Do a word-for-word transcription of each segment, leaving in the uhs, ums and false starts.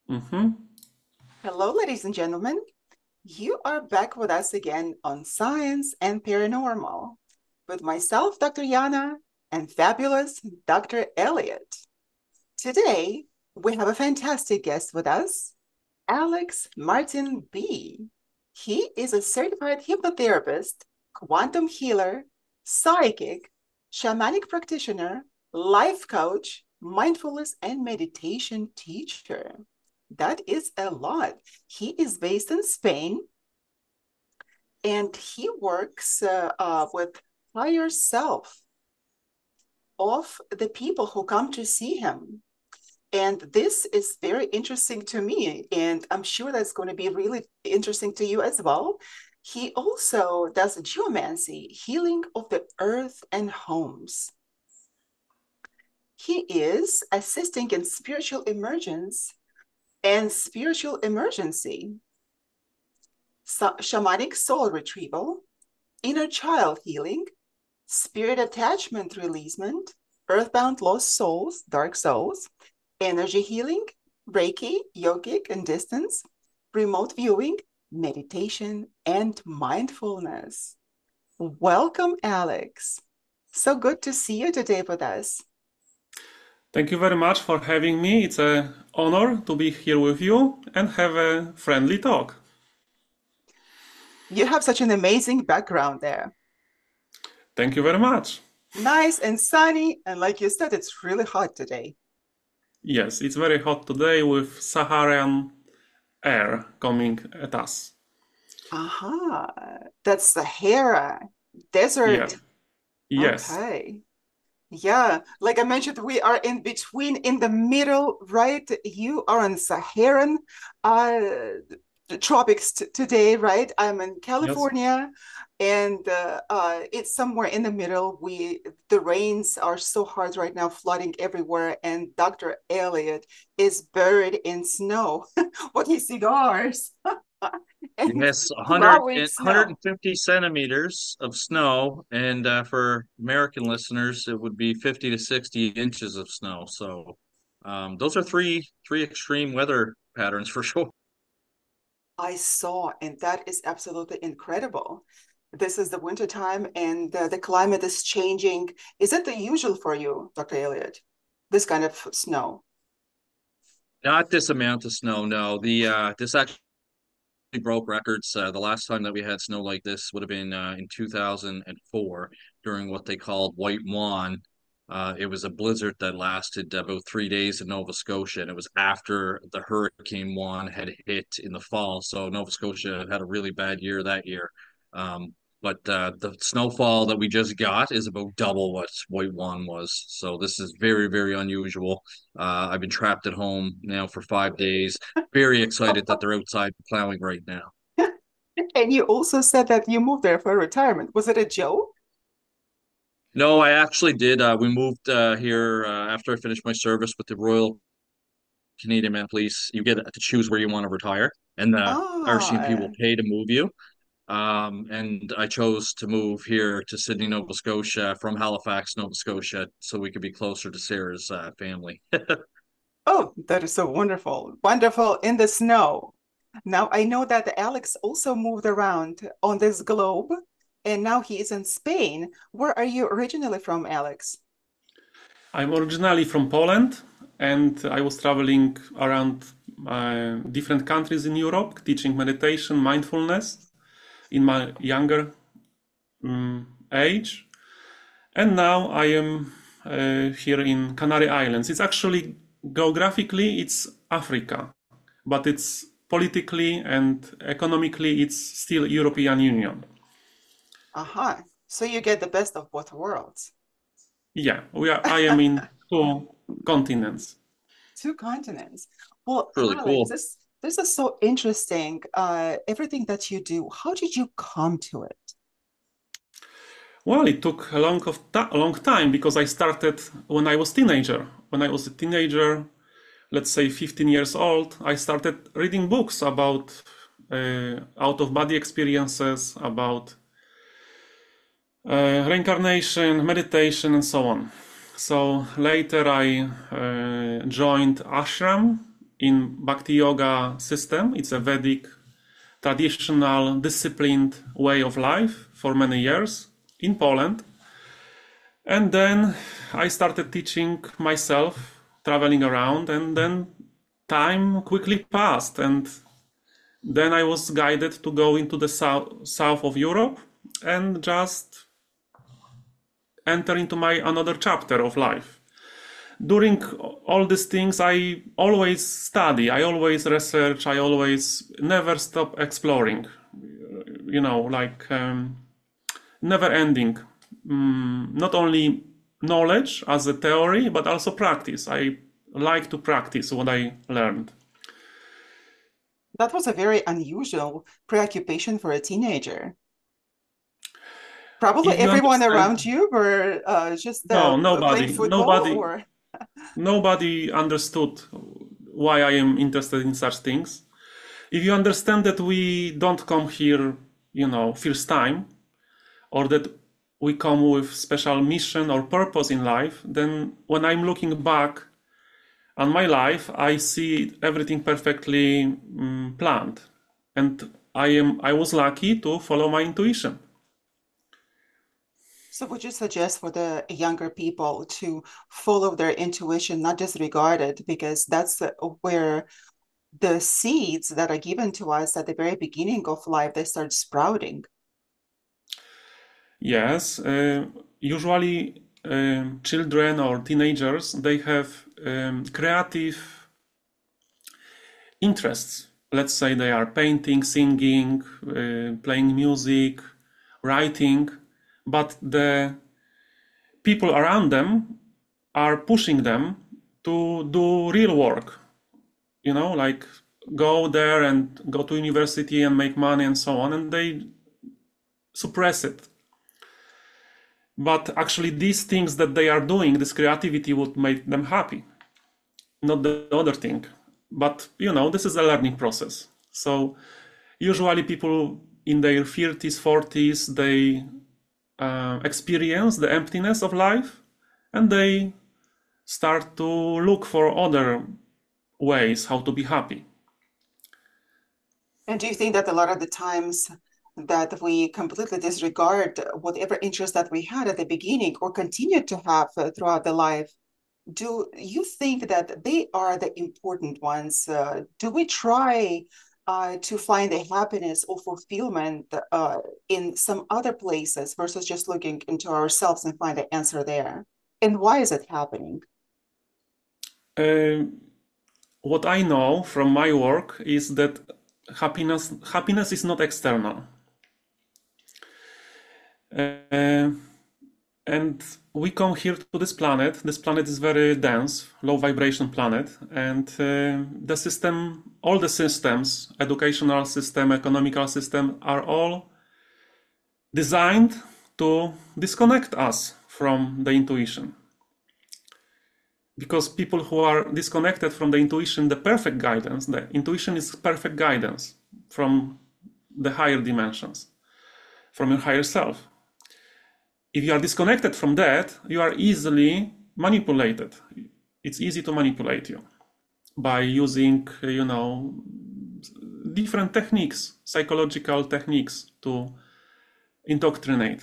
Mm-hmm. Hello, ladies and gentlemen. You are back with us again on Science and Paranormal with myself, Doctor Yana, and fabulous Doctor Elliot. Today, we have a fantastic guest with us, Alex Martin B. He is a certified hypnotherapist, quantum healer, psychic, shamanic practitioner, life coach, mindfulness and meditation teacher. That is a lot. He is based in Spain and he works uh, uh, with higher self of the people who come to see him. And this is very interesting to me, and I'm sure that's going to be really interesting to you as well. He also does geomancy, healing of the earth and homes. He is assisting in spiritual emergence and spiritual emergency, so- shamanic soul retrieval, inner child healing, spirit attachment releasement, earthbound lost souls, dark souls, energy healing, Reiki, yogic and distance, remote viewing, meditation, and mindfulness. Welcome, Alex. So good to see you today with us. Thank you very much for having me. It's an honor to be here with you and have a friendly talk. You have such an amazing background there. Thank you very much. Nice and sunny, and like you said, it's really hot today. Yes, it's very hot today with Saharan air coming at us. Aha, that's Sahara Yeah. Desert. Yes. Okay. Yeah, like I mentioned, we are in between, in the middle, right? You are in Saharan uh, tropics t today, right? I'm in Yes. California, and uh, uh, it's somewhere in the middle. We the rains are so hard right now, flooding everywhere, and Doctor Elliot is buried in snow with his cigars and Yes, one hundred plowing and snow. one hundred fifty centimeters of snow, and uh, for American listeners, it would be fifty to sixty inches of snow. So, um, those are three three extreme weather patterns for sure. I saw, and that is absolutely incredible. This is the winter time and uh, the climate is changing. Is it the usual for you, Doctor Elliott? This kind of snow? Not this amount of snow, no. The uh, this actually broke records. Uh, the last time that we had snow like this would have been uh, in two thousand four during what they called White Swan. Uh, it was a blizzard that lasted about three days in Nova Scotia, and it was after the Hurricane Juan had hit in the fall. So Nova Scotia had a really bad year that year. Um, but uh, the snowfall that we just got is about double what White Juan was. So this is very, very unusual. Uh, I've been trapped at home now for five days. Very excited that they're outside plowing right now. And you also said that you moved there for retirement. Was it a joke? No, I actually did. Uh, we moved uh, here uh, after I finished my service with the Royal Canadian Mounted Police. You get to choose where you want to retire, and the R C M P will Ah, pay to move you. Um, and I chose to move here to Sydney, Nova Scotia from Halifax, Nova Scotia, so we could be closer to Sarah's uh, family. oh, that is so wonderful. Wonderful in the snow. Now I know that Alex also moved around on this globe, and now he is in Spain. Where are you originally from, Alex? I'm originally from Poland and I was traveling around uh, different countries in Europe teaching meditation, mindfulness in my younger um, age. And now I am uh, here in Canary Islands. It's actually geographically it's Africa, but it's politically and economically it's still European Union. Aha. So you get the best of both worlds. Yeah, we are. I am in two continents. Two continents. Well, Really Alex, cool. this this is so interesting. Uh, everything that you do, how did you come to it? Well, it took a long of a long time because I started when I was teenager. When I was a teenager, let's say fifteen years old, I started reading books about uh, out of body experiences, about uh, reincarnation, meditation, and so on. So later I uh, joined ashram in Bhakti Yoga system. It's a Vedic, traditional, disciplined way of life for many years in Poland. And then I started teaching myself, traveling around, and then time quickly passed. And then I was guided to go into the south, south of Europe and just enter into my another chapter of life. During all these things, I always study, I always research, I always never stop exploring, you know, like um, never ending. Um, not only knowledge as a theory, but also practice. I like to practice what I learned. That was a very unusual preoccupation for a teenager. Probably If you everyone understand, around you were uh, just uh, no, playing nobody, football, nobody, or nobody understood why I am interested in such things. If you understand that we don't come here, you know, first time, or that we come with special mission or purpose in life, then when I'm looking back on my life, I see everything perfectly um, planned, and I am I was lucky to follow my intuition. so would you suggest for the younger people to follow their intuition, not disregard it, because that's uh, where the seeds that are given to us at the very beginning of life, they start sprouting. Yes, uh, usually um, children or teenagers, they have um, creative interests. Let's say they are painting, singing, uh, playing music, writing, but the people around them are pushing them to do real work, you know, like go there and go to university and make money and so on, and they suppress it. But actually, these things that they are doing, this creativity would make them happy, not the other thing. But, you know, this is a learning process. So usually people in their thirties, forties, they uh, experience the emptiness of life, and they start to look for other ways how to be happy. And do you think that a lot of the times that we completely disregard whatever interest that we had at the beginning or continue to have uh, throughout the life, do you think that they are the important ones? Uh, do we try uh, to find the happiness or fulfillment uh, in some other places versus just looking into ourselves and find the answer there? And why is it happening? Uh, what I know from my work is that happiness happiness is not external. Uh, and we come here to this planet. This planet is very dense, low vibration planet, and uh, the system, all the systems, educational system, economical system, are all designed to disconnect us from the intuition. Because people who are disconnected from the intuition, the perfect guidance, the intuition is perfect guidance from the higher dimensions, from your higher self. If you are disconnected from that, you are easily manipulated. It's easy to manipulate you by using, you know, different techniques, psychological techniques to indoctrinate.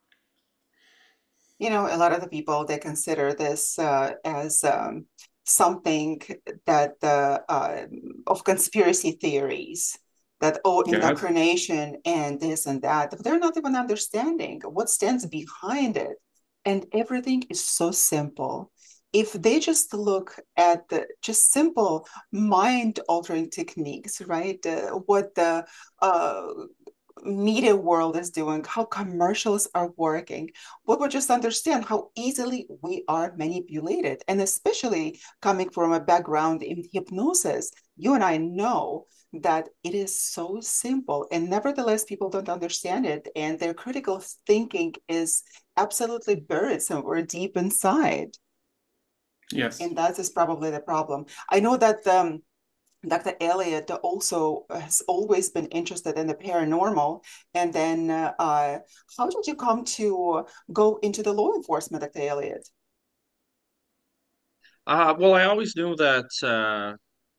You know, a lot of the people, they consider this uh, as um, something that uh, uh, of conspiracy theories, that oh, Yes, indoctrination and this and that. But they're not even understanding what stands behind it. And everything is so simple. If they just look at the just simple mind altering techniques, right? Uh, what the uh, media world is doing, how commercials are working, we would just understand how easily we are manipulated. And especially coming from a background in hypnosis, you and I know that it is so simple. And nevertheless, people don't understand it. And their critical thinking is absolutely buried somewhere deep inside. yes. And that is probably the problem. I know that um, Doctor Elliot also has always been interested in the paranormal. And then, uh, uh, how did you come to go into the law enforcement, Doctor Elliot? Uh, well, I always knew that uh,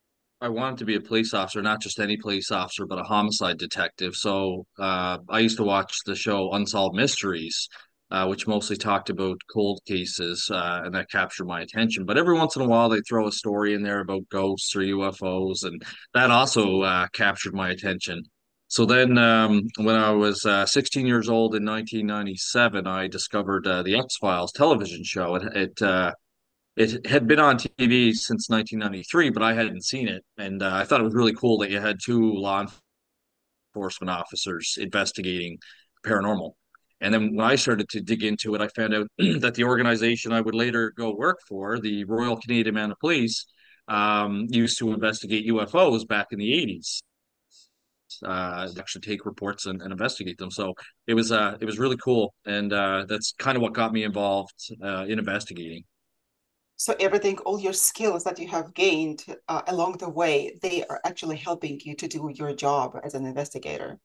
I wanted to be a police officer, not just any police officer, but a homicide detective. So uh, I used to watch the show Unsolved Mysteries, uh, which mostly talked about cold cases, uh, and that captured my attention. But every once in a while, they throw a story in there about ghosts or U F Os, and that also uh, captured my attention. So then, um, when I was uh, sixteen years old in nineteen ninety-seven, I discovered uh, the X-Files television show. It, it uh, it had been on T V since nineteen ninety-three, but I hadn't seen it. And uh, I thought it was really cool that you had two law enforcement officers investigating paranormal. And then when I started to dig into it, I found out that the organization I would later go work for, the Royal Canadian Mounted Police, um, used to investigate U F Os back in the eighties. Uh, actually take reports and, and investigate them. So it was uh, it was really cool, and uh, that's kind of what got me involved uh, in investigating. So everything, all your skills that you have gained uh, along the way, they are actually helping you to do your job as an investigator.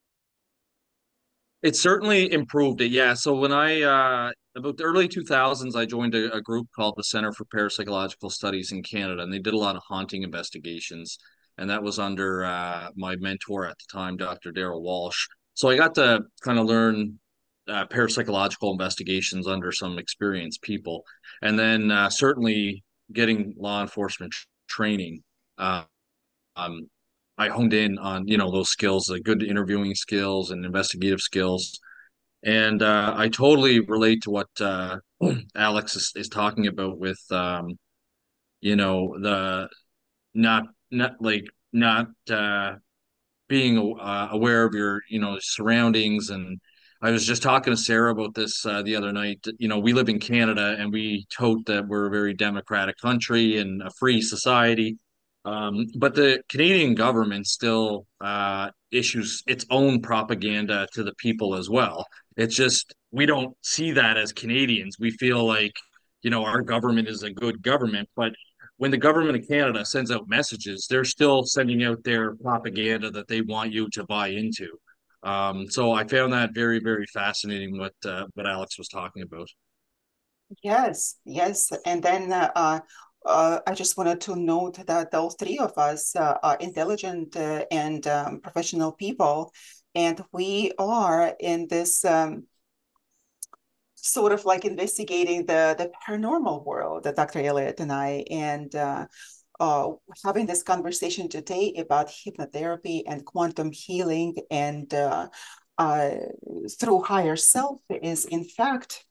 It certainly improved it, yeah. So when I uh about the early two thousands, I joined a, a group called the Center for Parapsychological Studies in Canada, and they did a lot of haunting investigations. And that was under uh, my mentor at the time, Doctor Daryl Walsh. So I got to kind of learn uh, parapsychological investigations under some experienced people, and then uh, certainly getting law enforcement training. Uh, um, I honed in on, you know, those skills, the good interviewing skills and investigative skills. And uh, I totally relate to what uh, Alex is, is talking about with, um, you know, the not not like not uh, being uh, aware of your, you know, surroundings. And I was just talking to Sarah about this uh, the other night. You know, we live in Canada and we tote that we're a very democratic country and a free society. Um, but the Canadian government still uh, issues its own propaganda to the people as well. It's just we don't see that as Canadians. We feel like, you know, our government is a good government, but when the government of Canada sends out messages, they're still sending out their propaganda that they want you to buy into. Um, so I found that very, very fascinating what uh, what Alex was talking about. Yes, yes. And then uh, uh, uh, I just wanted to note that all three of us uh, are intelligent uh, and um, professional people, and we are in this um, sort of like investigating the the paranormal world, that Doctor Elliot and I, and uh, uh, having this conversation today about hypnotherapy and quantum healing and uh, uh, through higher self is in fact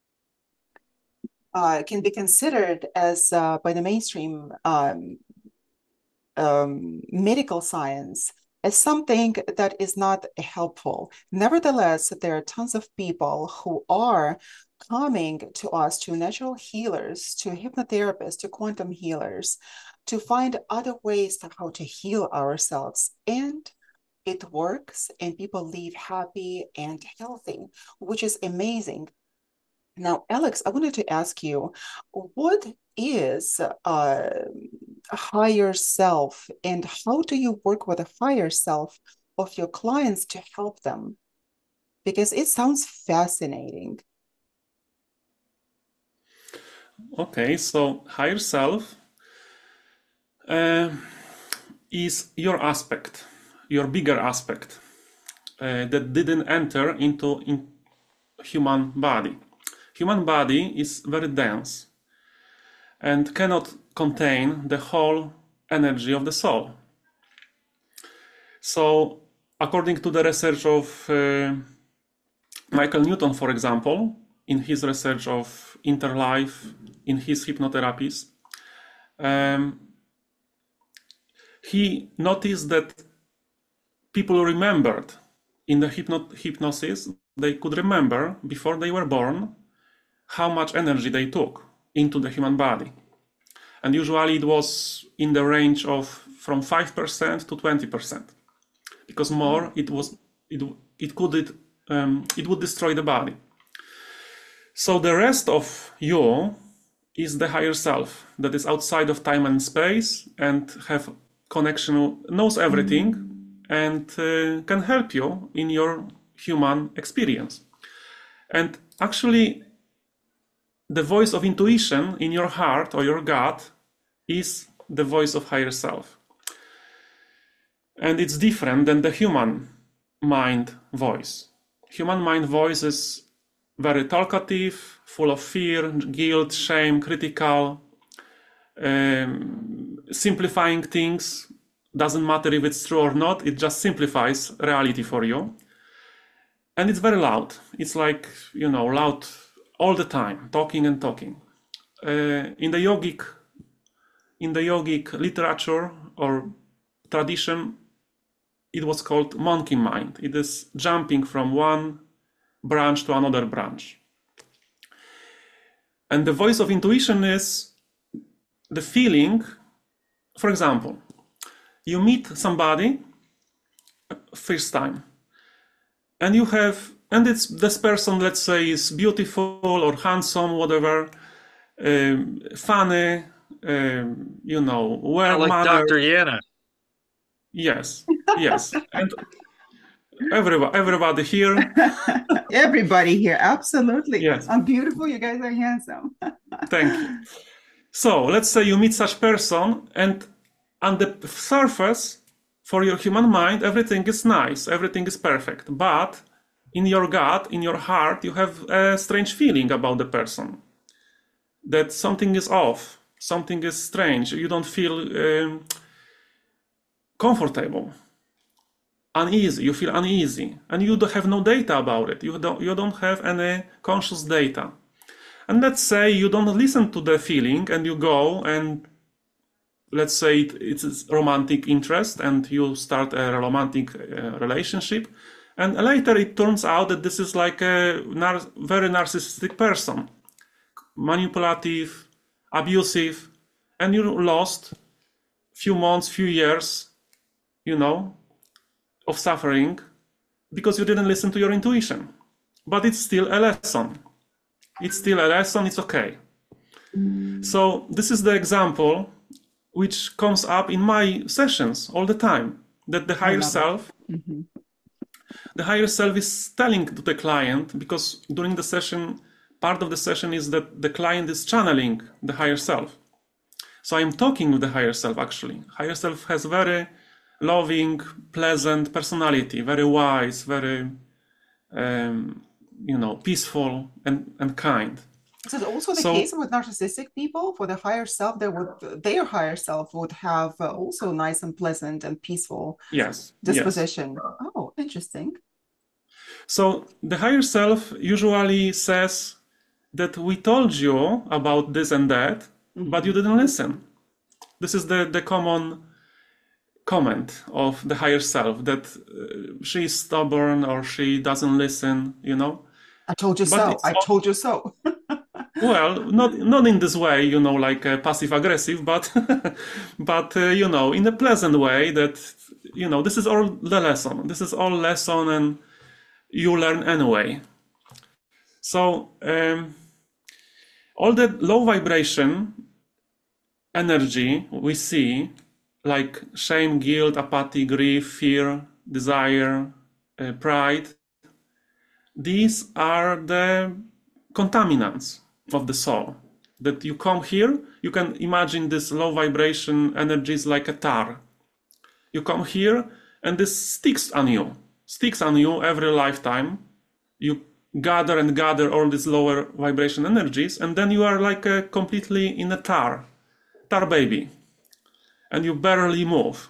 uh, can be considered as uh, by the mainstream um, um, medical science as something that is not helpful. Nevertheless, there are tons of people who are coming to us, to natural healers, to hypnotherapists, to quantum healers, to find other ways to how to heal ourselves. And it works, and people live happy and healthy, which is amazing. Now, Alex, I wanted to ask you, what is uh, a higher self, and how do you work with a higher self of your clients to help them? Because it sounds fascinating. Okay, so higher self uh, is your aspect, your bigger aspect uh, that didn't enter into in human body. Human body is very dense and cannot contain the whole energy of the soul. So, according to the research of uh, Michael Newton, for example, in his research of interlife, in his hypnotherapies, um, he noticed that people remembered in the hypno- hypnosis, they could remember before they were born how much energy they took into the human body. And usually it was in the range of from five percent to twenty percent. Because more, it was it it could it, um, it would destroy the body. So the rest of you is the higher self that is outside of time and space and have connection, knows everything, and uh, can help you in your human experience. And actually, the voice of intuition in your heart or your gut is the voice of higher self. And it's different than the human mind voice. Human mind voice is very talkative, full of fear, guilt, shame, critical, um, simplifying things. Doesn't matter if it's true or not, it just simplifies reality for you. And it's very loud. It's like, you know, loud all the time, talking and talking. Uh, in the yogic, in the yogic literature or tradition, it was called monkey mind. It is jumping from one branch to another branch. And the voice of intuition is the feeling. For example, you meet somebody first time, and you have, and it's this person, let's say, is beautiful or handsome, whatever, um, funny, um, you know, well Like mannered. Doctor Yana. Yes, yes, and everybody, everybody here. Everybody here, absolutely. Yes. I'm beautiful. You guys are handsome. Thank you. So let's say you meet such person, and on the surface, for your human mind, everything is nice, everything is perfect. But in your gut, in your heart, you have a strange feeling about the person. That something is off, something is strange. You don't feel um, comfortable, uneasy. You feel uneasy, and you don't have no data about it. You don't. You don't have any conscious data. And let's say you don't listen to the feeling, and you go and let's say it, it's romantic interest, and you start a romantic uh, relationship, and later it turns out that this is like a nar- very narcissistic person, manipulative, abusive, and you lost few months, few years, you know, of suffering because you didn't listen to your intuition. But it's still a lesson. It's still a lesson. It's okay. So this is the example which comes up in my sessions all the time, that the higher self, mm-hmm. the higher self is telling to the client, because during the session, part of the session is that the client is channeling the higher self. So I'm talking with the higher self, actually. Higher self has very loving, pleasant personality, very wise, very, um, you know, peaceful and, and kind. Is it also the So, case with narcissistic people? For the higher self, they would, their higher self would have uh, also nice and pleasant and peaceful yes, disposition. Yes. Oh, interesting. So the higher self usually says that we told you about this and that, mm-hmm. but you didn't listen. This is the, the common comment of the higher self, that uh, she is stubborn or she doesn't listen, you know. I told you but so. I all... told you so. Well, not not in this way, you know, like uh, passive aggressive, but but uh, you know, in a pleasant way. That, you know, this is all the lesson. This is all lesson, and you learn anyway. So um, all the low vibration energy we see, like shame, guilt, apathy, grief, fear, desire, uh, pride, these are the contaminants of the soul. That you come here, you can imagine this low vibration energies like a tar. You come here and this sticks on you, sticks on you every lifetime. You gather and gather all these lower vibration energies, and then you are like a completely in a tar, tar baby, and you barely move.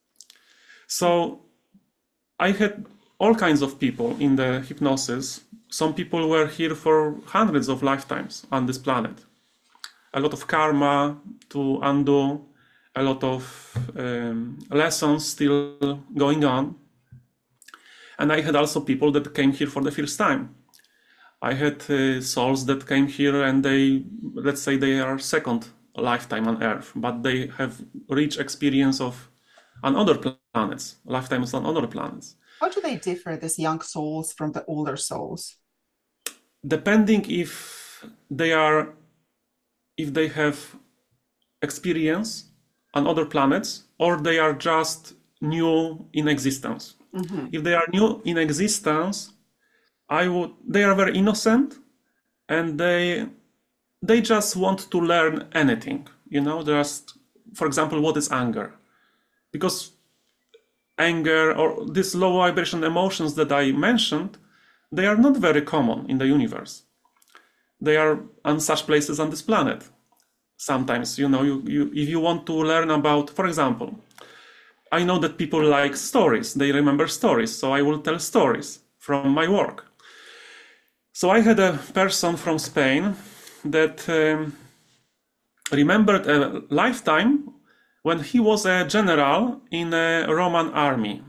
So I had all kinds of people in the hypnosis. Some people were here for hundreds of lifetimes on this planet. A lot of karma to undo, a lot of um, lessons still going on. And I had also people that came here for the first time. I had uh, souls that came here and they, let's say they are second lifetime on Earth, but they have rich experience of on other planets, lifetimes on other planets. How do they differ, these young souls from the older souls? Depending if they are, if they have experience on other planets, or they are just new in existence. Mm-hmm. If they are new in existence, I would, they are very innocent, and they they just want to learn anything, you know, just, for example, what is anger? Because anger, or these low vibration emotions that I mentioned, they are not very common in the universe. They are on such places on this planet. Sometimes, you know, you, you, if you want to learn about, for example, I know that people like stories, they remember stories, so I will tell stories from my work. So I had a person from Spain that um, remembered a lifetime when he was a general in a Roman army,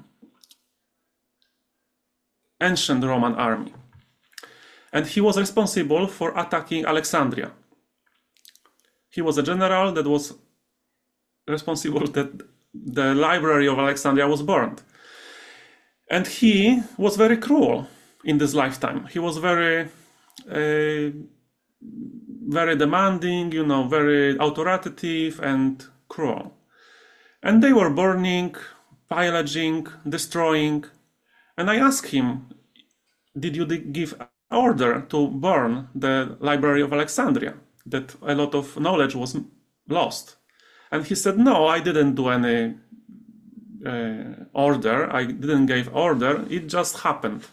ancient Roman army. And he was responsible for attacking Alexandria. He was a general that was responsible that the library of Alexandria was burned. And he was very cruel in this lifetime. He was very, uh, very demanding, you know, very authoritative and cruel. And they were burning, pillaging, destroying. And I asked him, did you give order to burn the library of Alexandria? That a lot of knowledge was lost. And he said, no, I didn't do any uh, order. I didn't give order. It just happened.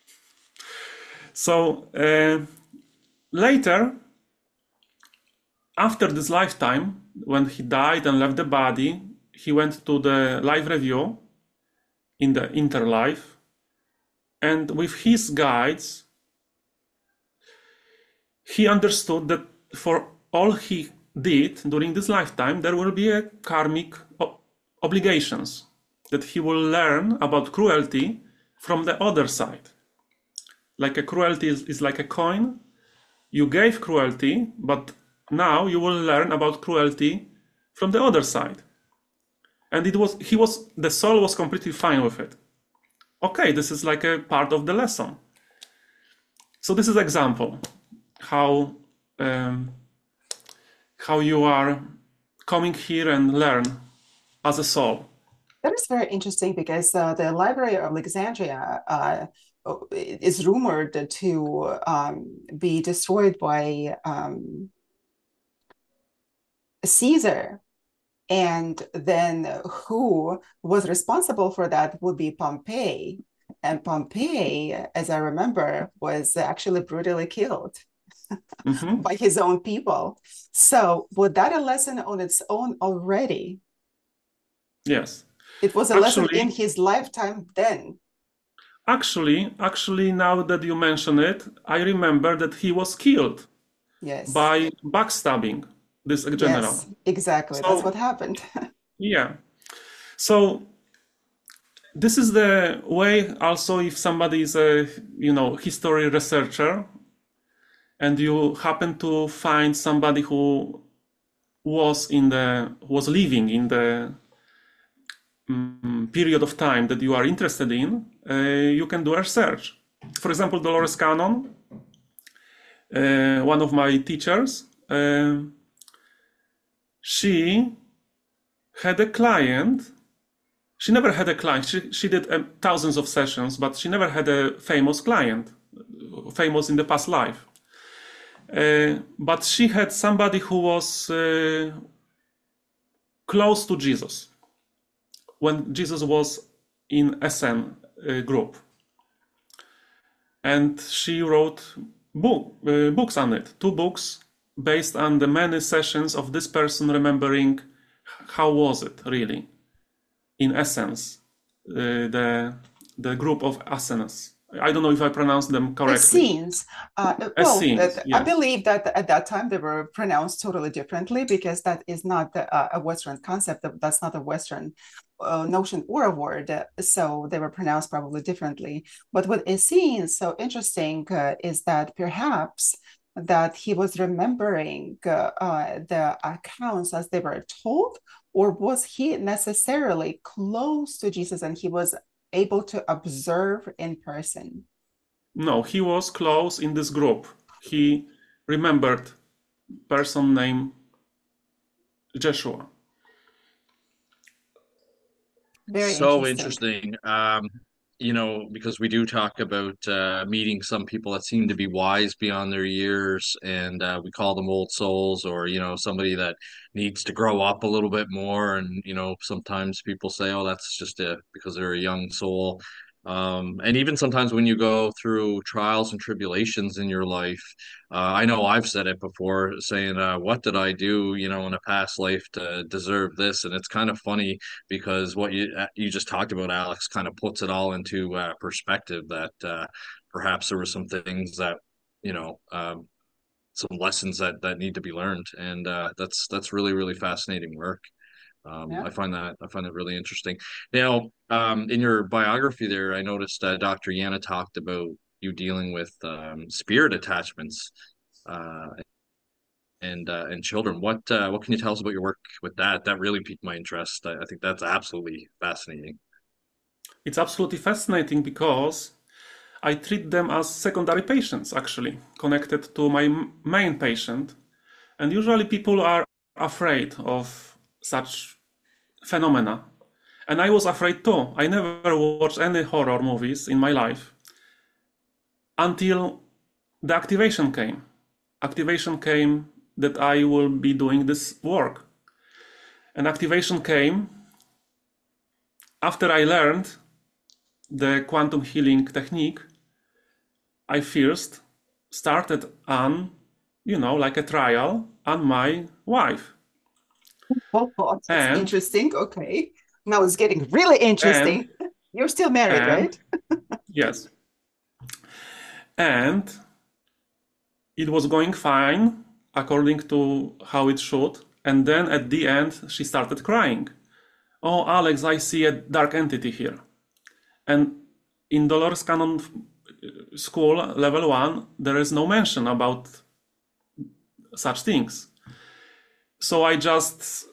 So uh, later, after this lifetime, when he died and left the body, he went to the life review in the interlife. And with his guides, he understood that for all he did during this lifetime, there will be a karmic obligations, that he will learn about cruelty from the other side. Like a cruelty is, is like a coin. You gave cruelty, but now you will learn about cruelty from the other side. And it was he was the soul was completely fine with it. Okay, this is like a part of the lesson. So this is an example how um, how you are coming here and learn as a soul. That is very interesting because uh, the Library of Alexandria uh, is rumored to um, be destroyed by um, Caesar. And then who was responsible for that would be Pompey. And Pompey, as I remember, was actually brutally killed mm-hmm. by his own people. So was that a lesson on its own already? Yes. It was a actually, lesson in his lifetime then. Actually, actually, now that you mention it, I remember that he was killed yes. by backstabbing this general. Yes, exactly. So, that's what happened. Yeah. So this is the way also if somebody is a, you know, history researcher and you happen to find somebody who was in the, was living in the um, period of time that you are interested in, uh, you can do a research. For example, Dolores Cannon, uh, one of my teachers, uh, she had a client. She never had a client. She, she did uh, thousands of sessions, but she never had a famous client, famous in the past life. Uh, but she had somebody who was uh, close to Jesus when Jesus was in S N uh, group. And she wrote book, uh, books on it, two books based on the many sessions of this person remembering how was it really, in essence, uh, the the group of asanas. I don't know if I pronounced them correctly. Essenes. Uh, well, Essenes, uh, yes. I believe that at that time they were pronounced totally differently because that is not uh, a Western concept. That's not a Western uh, notion or a word. So they were pronounced probably differently. But what Essenes so interesting uh, is that perhaps that he was remembering uh, uh, the accounts as they were told, or was he necessarily close to Jesus and he was able to observe in person? No, he was close in this group. He remembered person named Joshua. Very so interesting. interesting. Um, you know, because we do talk about uh, meeting some people that seem to be wise beyond their years, and uh, we call them old souls, or you know, somebody that needs to grow up a little bit more. And you know, sometimes people say, "Oh, that's just a because they're a young soul." Um, and even sometimes when you go through trials and tribulations in your life, uh, I know I've said it before, saying, uh, "What did I do, you know, in a past life to deserve this?" And it's kind of funny because what you uh, you just talked about, Alex, kind of puts it all into uh, perspective. That uh, perhaps there were some things that you know, um, some lessons that that need to be learned, and uh, that's that's really really fascinating work. Um, Yeah. I find that I find that really interesting. Now, um, in your biography there, I noticed uh, doctor Yana talked about you dealing with um, spirit attachments. Uh, and uh, and children. What uh, what can you tell us about your work with that? That really piqued my interest. I, I think that's absolutely fascinating. It's absolutely fascinating because I treat them as secondary patients, actually, connected to my main patient. And usually people are afraid of such phenomena. And I was afraid too. I never watched any horror movies in my life until the activation came. Activation came that I will be doing this work. And activation came after I learned the quantum healing technique. I first started on, you know, like a trial on my wife. Oh, that's And interesting. Okay. Now it's getting really and interesting. You're still married, and right? yes. And it was going fine according to how it should. And then at the end, she started crying. Oh, Alex, I see a dark entity here. And in Dolores Cannon School, level one, there is no mention about such things. So I just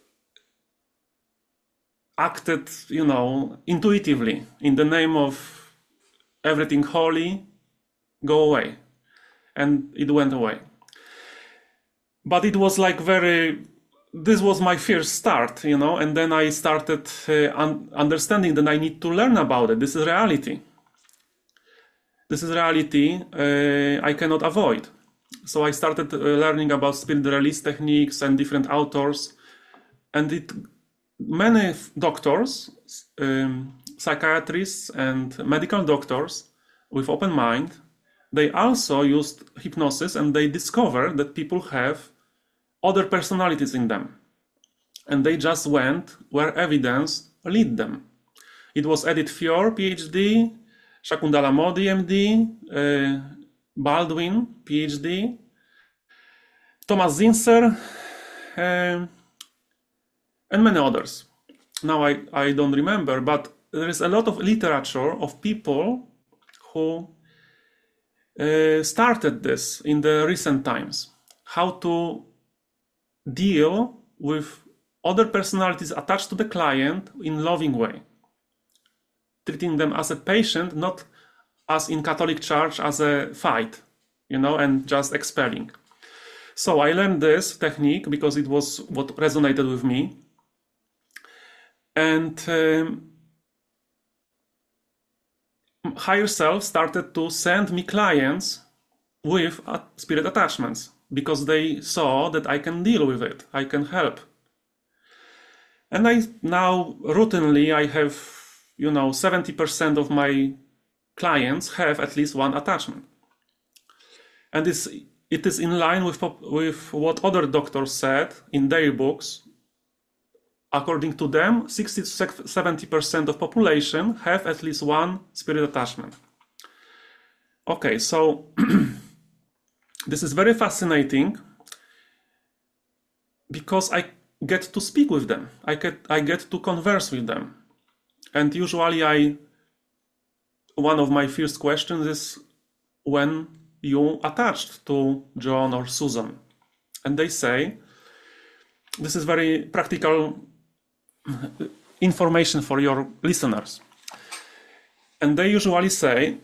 acted, you know, intuitively in the name of everything holy, go away. And it went away. But it was like very, this was my first start, you know, and then I started uh, un- understanding that I need to learn about it. This is reality. This is reality uh, I cannot avoid. So I started uh, learning about spirit release techniques and different authors. And it, many doctors, um, psychiatrists and medical doctors with open mind, they also used hypnosis, and they discovered that people have other personalities in them. And they just went where evidence led them. It was Edith Fior, PhD, Shakuntala Modi, M D, uh, Baldwin, PhD, Thomas Zinser, uh, and many others. Now I, I don't remember, but there is a lot of literature of people who uh, started this in the recent times. How to deal with other personalities attached to the client in loving way, treating them as a patient, not as in Catholic Church as a fight, you know, and just expelling. So I learned this technique because it was what resonated with me. And um, higher self started to send me clients with spirit attachments because they saw that I can deal with it, I can help. And I now routinely I have, you know, seventy percent of my clients have at least one attachment. And it's, it is in line with, with what other doctors said in their books. According to them, sixty to seventy percent of population have at least one spirit attachment. Okay, so this is very fascinating because I get to speak with them. I get, I get to converse with them. And usually I, one of my first questions is when you attached to John or Susan. And they say, this is very practical information for your listeners. And they usually say,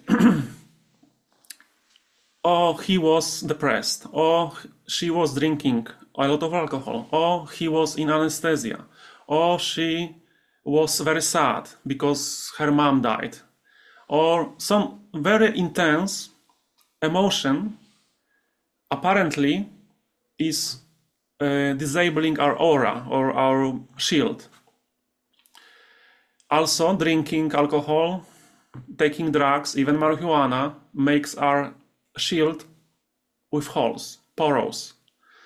oh, he was depressed, or she was drinking a lot of alcohol, or he was in anesthesia, or she was very sad because her mom died, or some very intense emotion apparently is uh, disabling our aura or our shield. Also, drinking alcohol, taking drugs, even marijuana, makes our shield with holes, porous.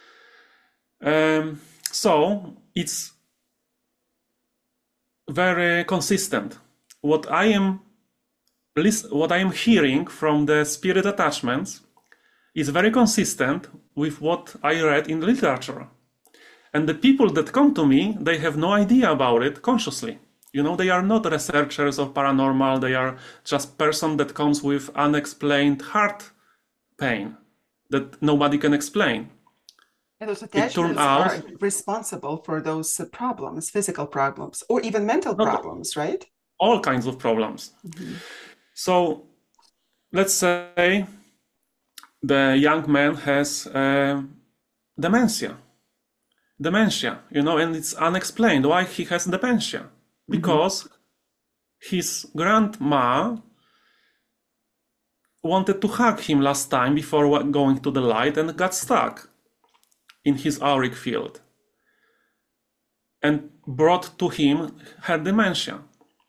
Um, so it's very consistent. What I am what I am hearing from the spirit attachments is very consistent with what I read in literature. And the people that come to me, they have no idea about it consciously. You know, they are not researchers of paranormal, they are just person that comes with unexplained heart pain that nobody can explain. And those It attachments turned out are responsible for those uh, problems, physical problems, or even mental not problems, right? all kinds of problems. Mm-hmm. So let's say the young man has uh, dementia. Dementia, you know, and it's unexplained why he has dementia. Because mm-hmm. his grandma wanted to hug him last time before going to the light and got stuck in his auric field and brought to him her dementia.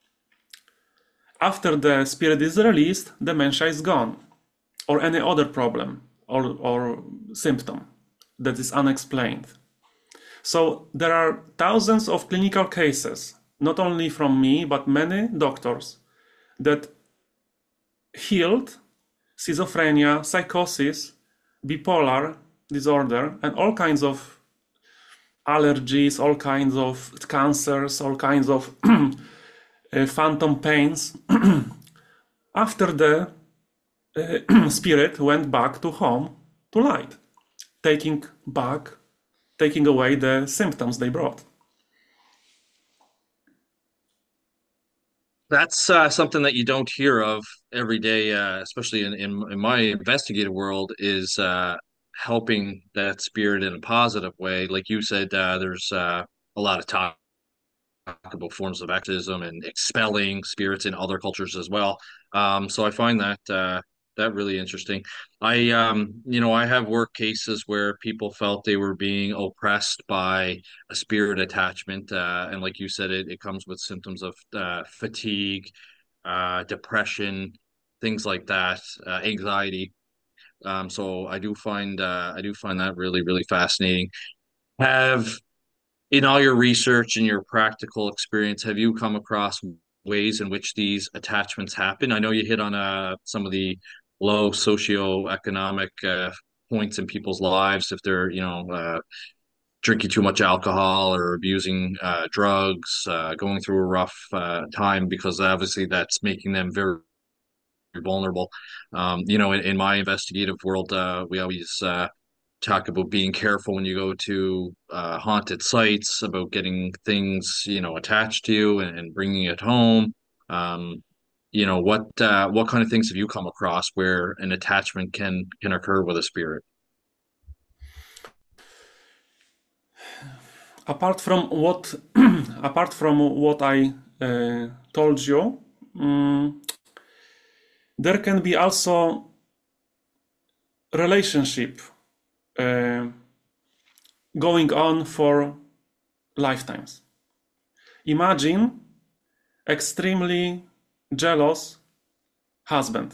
After the spirit is released, dementia is gone, or any other problem or, or symptom that is unexplained. So there are thousands of clinical cases, not only from me, but many doctors, that healed schizophrenia, psychosis, bipolar disorder, and all kinds of allergies, all kinds of cancers, all kinds of uh, phantom pains, after the uh, spirit went back to home, to light, taking back, taking away the symptoms they brought. That's uh, something that you don't hear of every day, uh, especially in, in, in my investigative world, is uh, helping that spirit in a positive way. Like you said, uh, there's uh, a lot of talk about forms of exorcism and expelling spirits in other cultures as well. Um, so I find that uh, that really interesting. I um, you know, I have work cases where people felt they were being oppressed by a spirit attachment, uh, and like you said, it, it comes with symptoms of uh, fatigue, uh, depression, things like that, uh, anxiety. Um, so I do find uh, I do find that really really fascinating. Have in all your research and your practical experience, have you come across ways in which these attachments happen? I know you hit on uh, some of the low socioeconomic uh, points in people's lives if they're, you know, uh, drinking too much alcohol or abusing uh, drugs, uh, going through a rough uh, time, because obviously that's making them very vulnerable. Um, you know, in, in my investigative world, uh, we always uh, talk about being careful when you go to uh, haunted sites, about getting things, you know, attached to you and, and bringing it home. Um, you know, what uh, what kind of things have you come across where an attachment can can occur with a spirit? Apart from what, apart from what I uh, told you, um, there can be also relationship uh, going on for lifetimes. Imagine extremely jealous husband.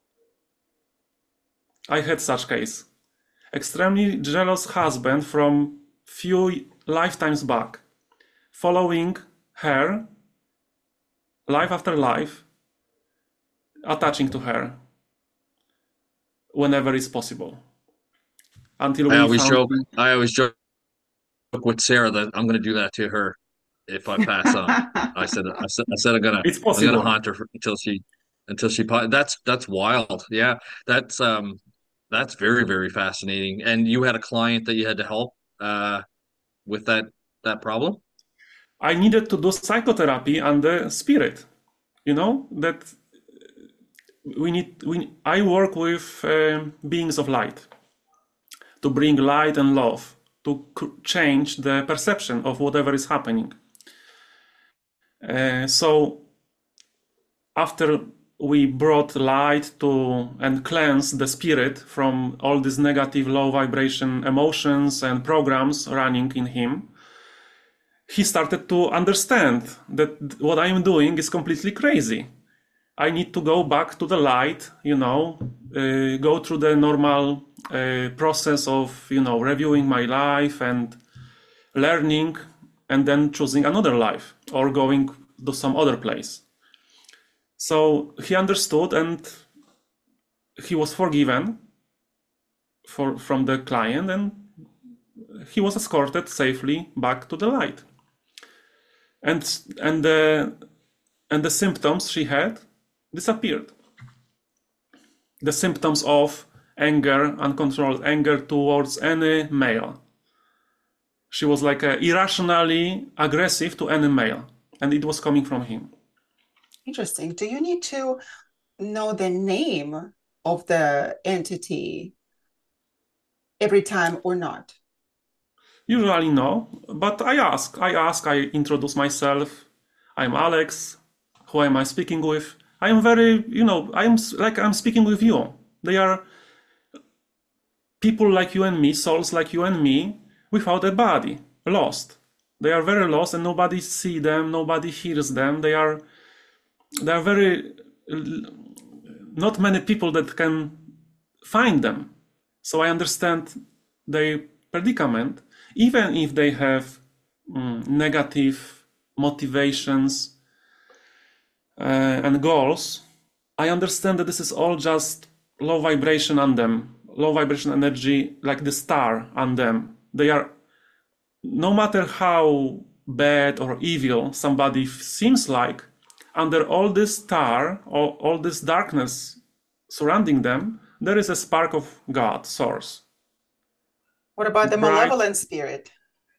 I had such case. Extremely jealous husband from few lifetimes back, following her life after life, attaching to her whenever it's possible. Until I we always found joke. I always joke with Sarah that I'm going to do that to her if I pass on. I said, I said, I said, I'm gonna, it's I'm gonna possible. haunt her for, until she, until she. That's that's wild. Yeah, that's um, that's very very fascinating. And you had a client that you had to help uh with that that problem. I needed to do psychotherapy and the spirit. You know that we need. We I work with um, beings of light to bring light and love to change the perception of whatever is happening. Uh, so after we brought light to and cleansed the spirit from all these negative low vibration emotions and programs running in him, he started to understand that what I am doing is completely crazy. I need to go back to the light, you know, uh, go through the normal uh, process of, you know, reviewing my life and learning, and then choosing another life or going to some other place. So he understood, and he was forgiven for, from the client, and he was escorted safely back to the light. And and the and the symptoms she had disappeared. The symptoms of anger, uncontrolled anger towards any male. She was like uh, irrationally aggressive to any male, and it was coming from him. Interesting. Do you need to know the name of the entity every time or not? Usually no, but I ask. I ask, I introduce myself. I'm Alex. Who am I speaking with? I am very, you know, I'm like I'm speaking with you. They are people like you and me, souls like you and me, without a body, lost. They are very lost, and nobody sees them, nobody hears them. They are, they are very, not many people that can find them. So I understand their predicament, even if they have um, negative motivations uh, and goals. I understand that this is all just low vibration on them, low vibration energy, like the star on them. They are, no matter how bad or evil somebody seems like, under all this star, all, all this darkness surrounding them, there is a spark of God, source. What about the Bright. malevolent spirit?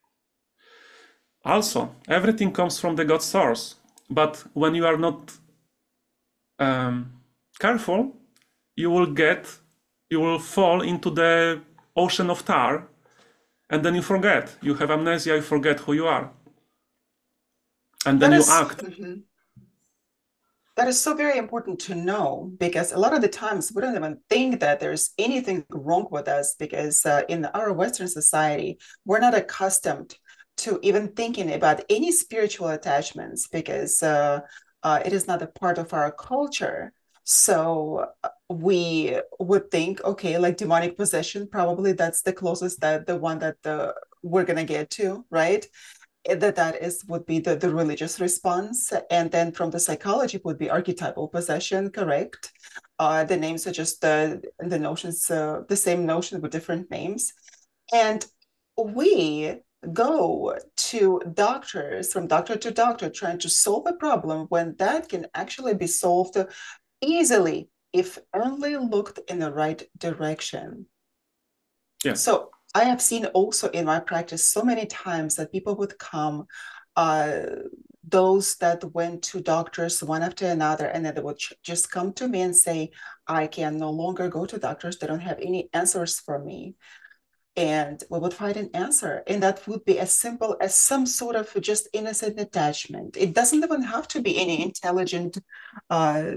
Also, everything comes from the God source. But when you are not um, careful, you will get, you will fall into the ocean of tar, and then you forget. You have amnesia, you forget who you are. And then That you is- act. Mhm. That is so very important to know, because a lot of the times we don't even think that there's anything wrong with us, because uh, in our Western society, we're not accustomed to even thinking about any spiritual attachments, because uh, uh, it is not a part of our culture. So uh, we would think, okay, like demonic possession, probably that's the closest, that the one that the, we're gonna get to, right? That that is would be the, the religious response, and then from the psychology would be archetypal possession, correct? Uh, the names are just the the notions, uh, the same notion with different names, and we go to doctors, from doctor to doctor, trying to solve a problem when that can actually be solved easily if only looked in the right direction. Yeah. So I have seen also in my practice so many times that people would come, uh, those that went to doctors one after another, and then they would ch- just come to me and say, I can no longer go to doctors. They don't have any answers for me. And we would find an answer. And that would be as simple as some sort of just innocent attachment. It doesn't even have to be any intelligent uh,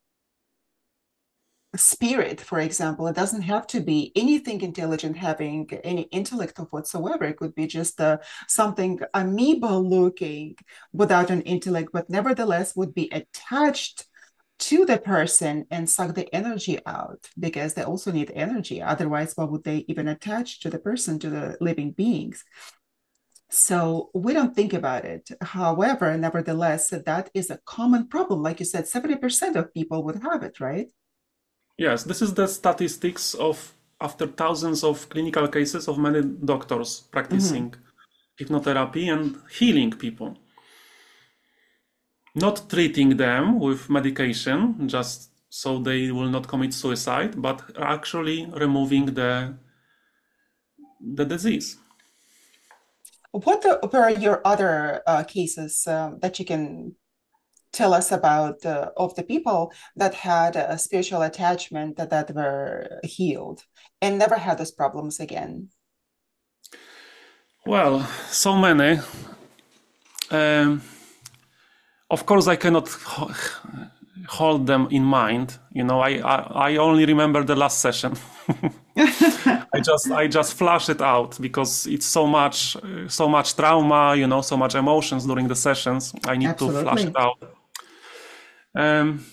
spirit, for example. It doesn't have to be anything intelligent having any intellect of whatsoever. It could be just uh, something amoeba looking without an intellect, but nevertheless would be attached to the person and suck the energy out, because they also need energy. Otherwise, why would they even attach to the person, to the living beings? So we don't think about it. However, nevertheless, that is a common problem. Like you said, seventy percent of people would have it, right? Yes, this is the statistics of after thousands of clinical cases of many doctors practicing mm-hmm. hypnotherapy and healing people. Not treating them with medication just so they will not commit suicide, but actually removing the the disease. What were your other uh, cases um, that you can tell us about uh, of the people that had a spiritual attachment that, that were healed and never had those problems again? Well, so many. Um, of course, I cannot hold them in mind. You know, I, I, I only remember the last session. I just I just flush it out because it's so much uh, so much trauma, you know, so much emotions during the sessions. I need Absolutely. to flush it out. Um,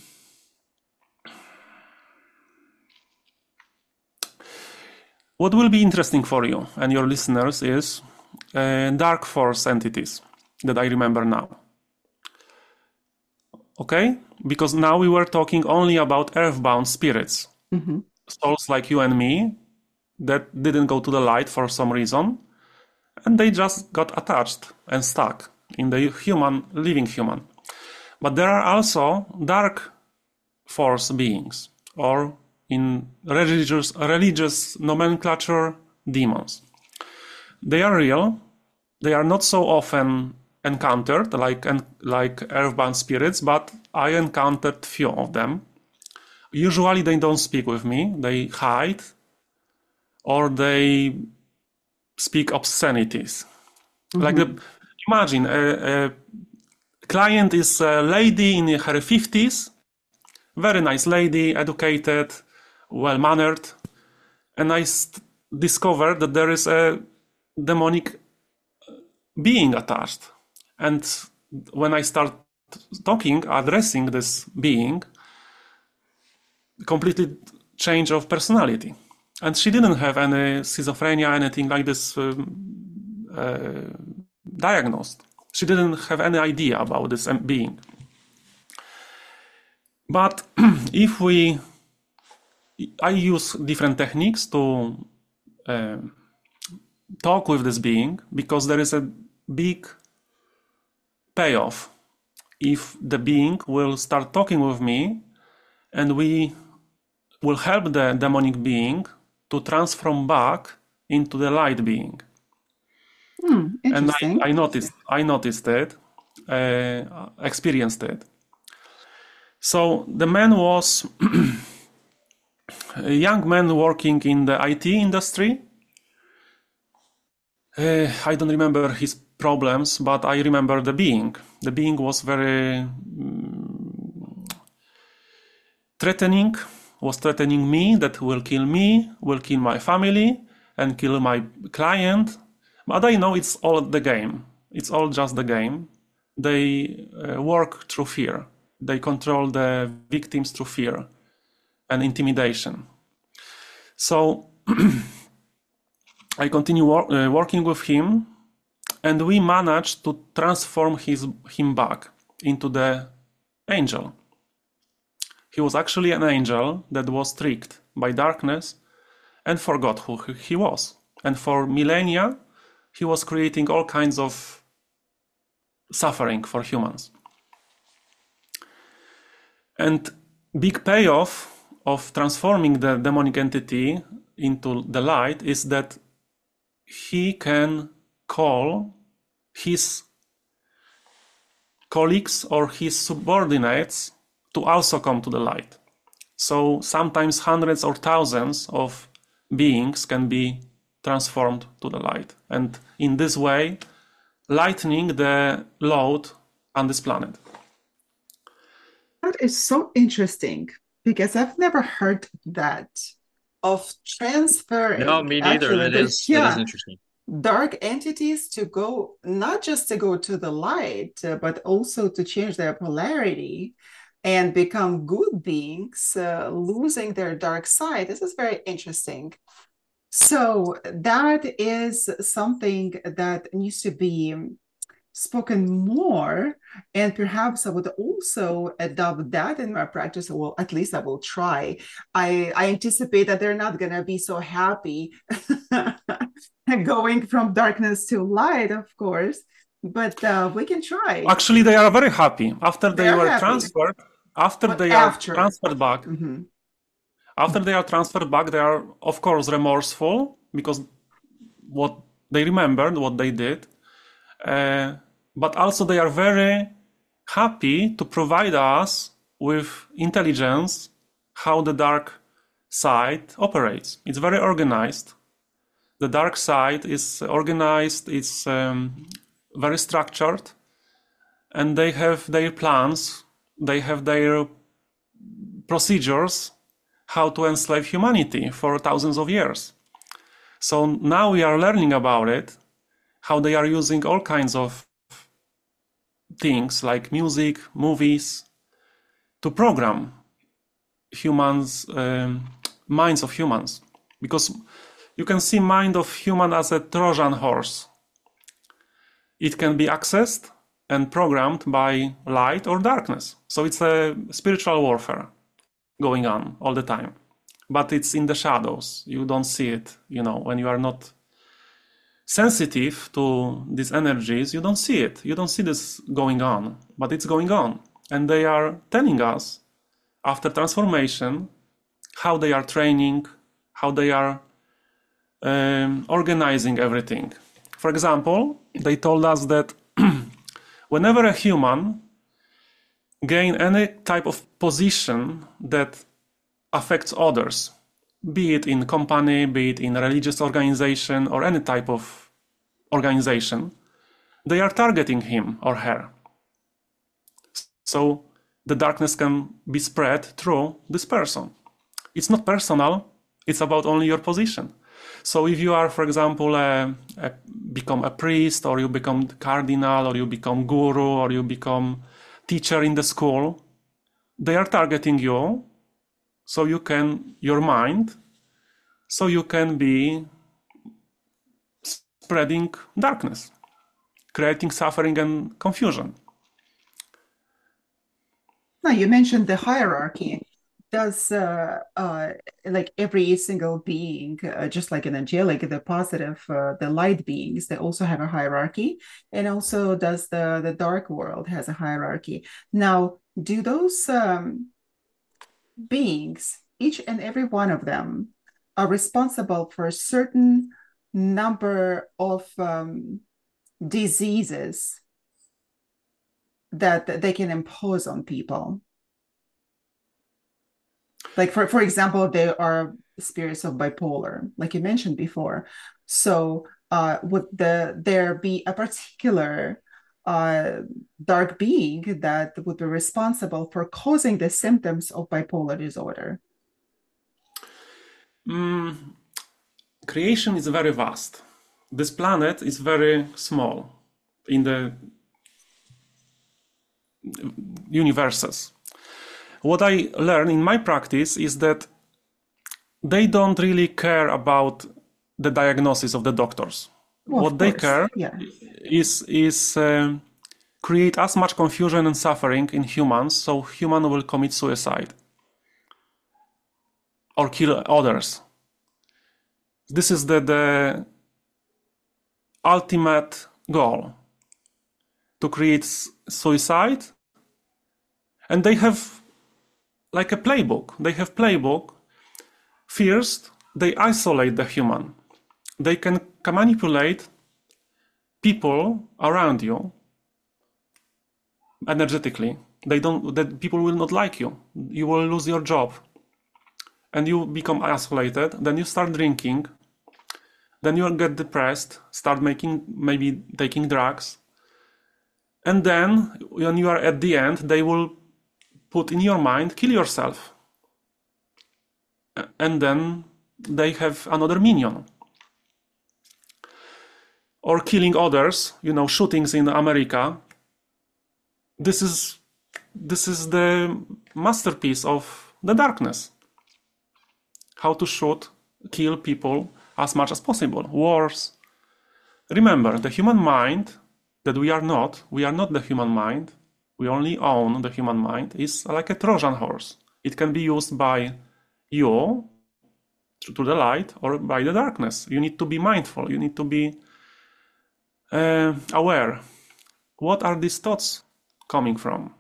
what will be interesting for you and your listeners is uh, dark force entities that I remember now. Okay? Because now we were talking only about earthbound spirits, Mm-hmm. souls like you and me that didn't go to the light for some reason, and they just got attached and stuck in the human, living human. But there are also dark force beings, or in religious, religious nomenclature, demons. They are real. They are not so often encountered like like earthbound spirits, but I encountered few of them. Usually they don't speak with me. They hide, or they speak obscenities. Mm-hmm. Like the, imagine a, a client is a lady in her fifties, very nice lady, educated, well-mannered, and I st- discovered that there is a demonic being attached. And when I start talking, addressing this being, completely change of personality. And she didn't have any schizophrenia, anything like this um, uh, diagnosed. She didn't have any idea about this being. But if we, I use different techniques to uh, talk with this being, because there is a big payoff if the being will start talking with me, and we will help the demonic being to transform back into the light being. Hmm, and interesting. I, I noticed, I noticed it, uh, experienced it. So the man was a young man working in the I T industry. Uh, I don't remember his problems, but I remember the being. The being was very um, threatening, was threatening me, that will kill me, will kill my family, and kill my client. But I know it's all the game. It's all just the game. They uh, work through fear. They control the victims through fear and intimidation. So I continue wor- uh, working with him, and we managed to transform his, him back into the angel. He was actually an angel that was tricked by darkness and forgot who he was. And for millennia, he was creating all kinds of suffering for humans. And big payoff of transforming the demonic entity into the light is that he can call his colleagues or his subordinates to also come to the light. So sometimes hundreds or thousands of beings can be transformed to the light. And in this way, lightening the load on this planet. That is so interesting, because I've never heard that, of transferring. No, me neither. Actually, That the- is that is yeah, interesting. dark entities to go, not just to go to the light, uh, but also to change their polarity and become good beings, uh, losing their dark side. This is very interesting. So that is something that needs to be spoken more, and perhaps I would also adopt that in my practice. Well, at least I will try. I, I anticipate that they're not going to be so happy going from darkness to light, of course, but uh, we can try. Actually, they are very happy after they, They are were happy. transferred. After But they after. are transferred back, Mhm. after they are transferred back, they are of course remorseful because what they remembered, what they did, uh, but also they are very happy to provide us with intelligence how the dark side operates. It's very organized. The dark side is organized, it's um, very structured, and they have their plans, they have their procedures how to enslave humanity for thousands of years. So now we are learning about it, how they are using all kinds of things like music, movies, to program humans, um, minds of humans. Because you can see mind of human as a Trojan horse. It can be accessed and programmed by light or darkness. So it's a spiritual warfare going on all the time. But it's in the shadows. You don't see it, you know, when you are not sensitive to these energies, you don't see it. You don't see this going on, but it's going on. And they are telling us after transformation how they are training, how they are um, organizing everything. For example, they told us that whenever a human gain any type of position that affects others, be it in company, be it in a religious organization or any type of organization, they are targeting him or her. So the darkness can be spread through this person. It's not personal, it's about only your position. So if you are, for example, a, a, become a priest, or you become cardinal, or you become guru, or you become teacher in the school, they are targeting you, so you can, your mind, so you can be spreading darkness, creating suffering and confusion. Now, you mentioned the hierarchy. Does uh, uh, like every single being, uh, just like an angelic, the positive, uh, the light beings, they also have a hierarchy, and also does the the dark world has a hierarchy? Now, do those um, beings, each and every one of them, are responsible for a certain number of um, diseases that they can impose on people? Like, for, for example, there are spirits of bipolar, like you mentioned before. So uh, would the there be a particular uh, dark being that would be responsible for causing the symptoms of bipolar disorder? Mm, creation is very vast. This planet is very small in the universes. What I learn in my practice is that they don't really care about the diagnosis of the doctors. Well, what they care yeah. is is uh, create as much confusion and suffering in humans, so human will commit suicide or kill others. This is the, the ultimate goal, to create suicide. And they have like a playbook. They have playbook. First, they isolate the human. They can manipulate people around you energetically. They don't. That people will not like you. You will lose your job, and you become isolated. Then you start drinking. Then you get depressed. Start making maybe taking drugs. And then when you are at the end, they will put in your mind, kill yourself. And then they have another minion. Or killing others, you know, shootings in America. This is this is the masterpiece of the darkness. How to shoot, kill people as much as possible. Wars. Remember, the human mind that we are not, we are not the human mind. We only own the human mind, is like a Trojan horse. It can be used by you to the light or by the darkness. You need to be mindful. You need to be uh, aware. What are these thoughts coming from?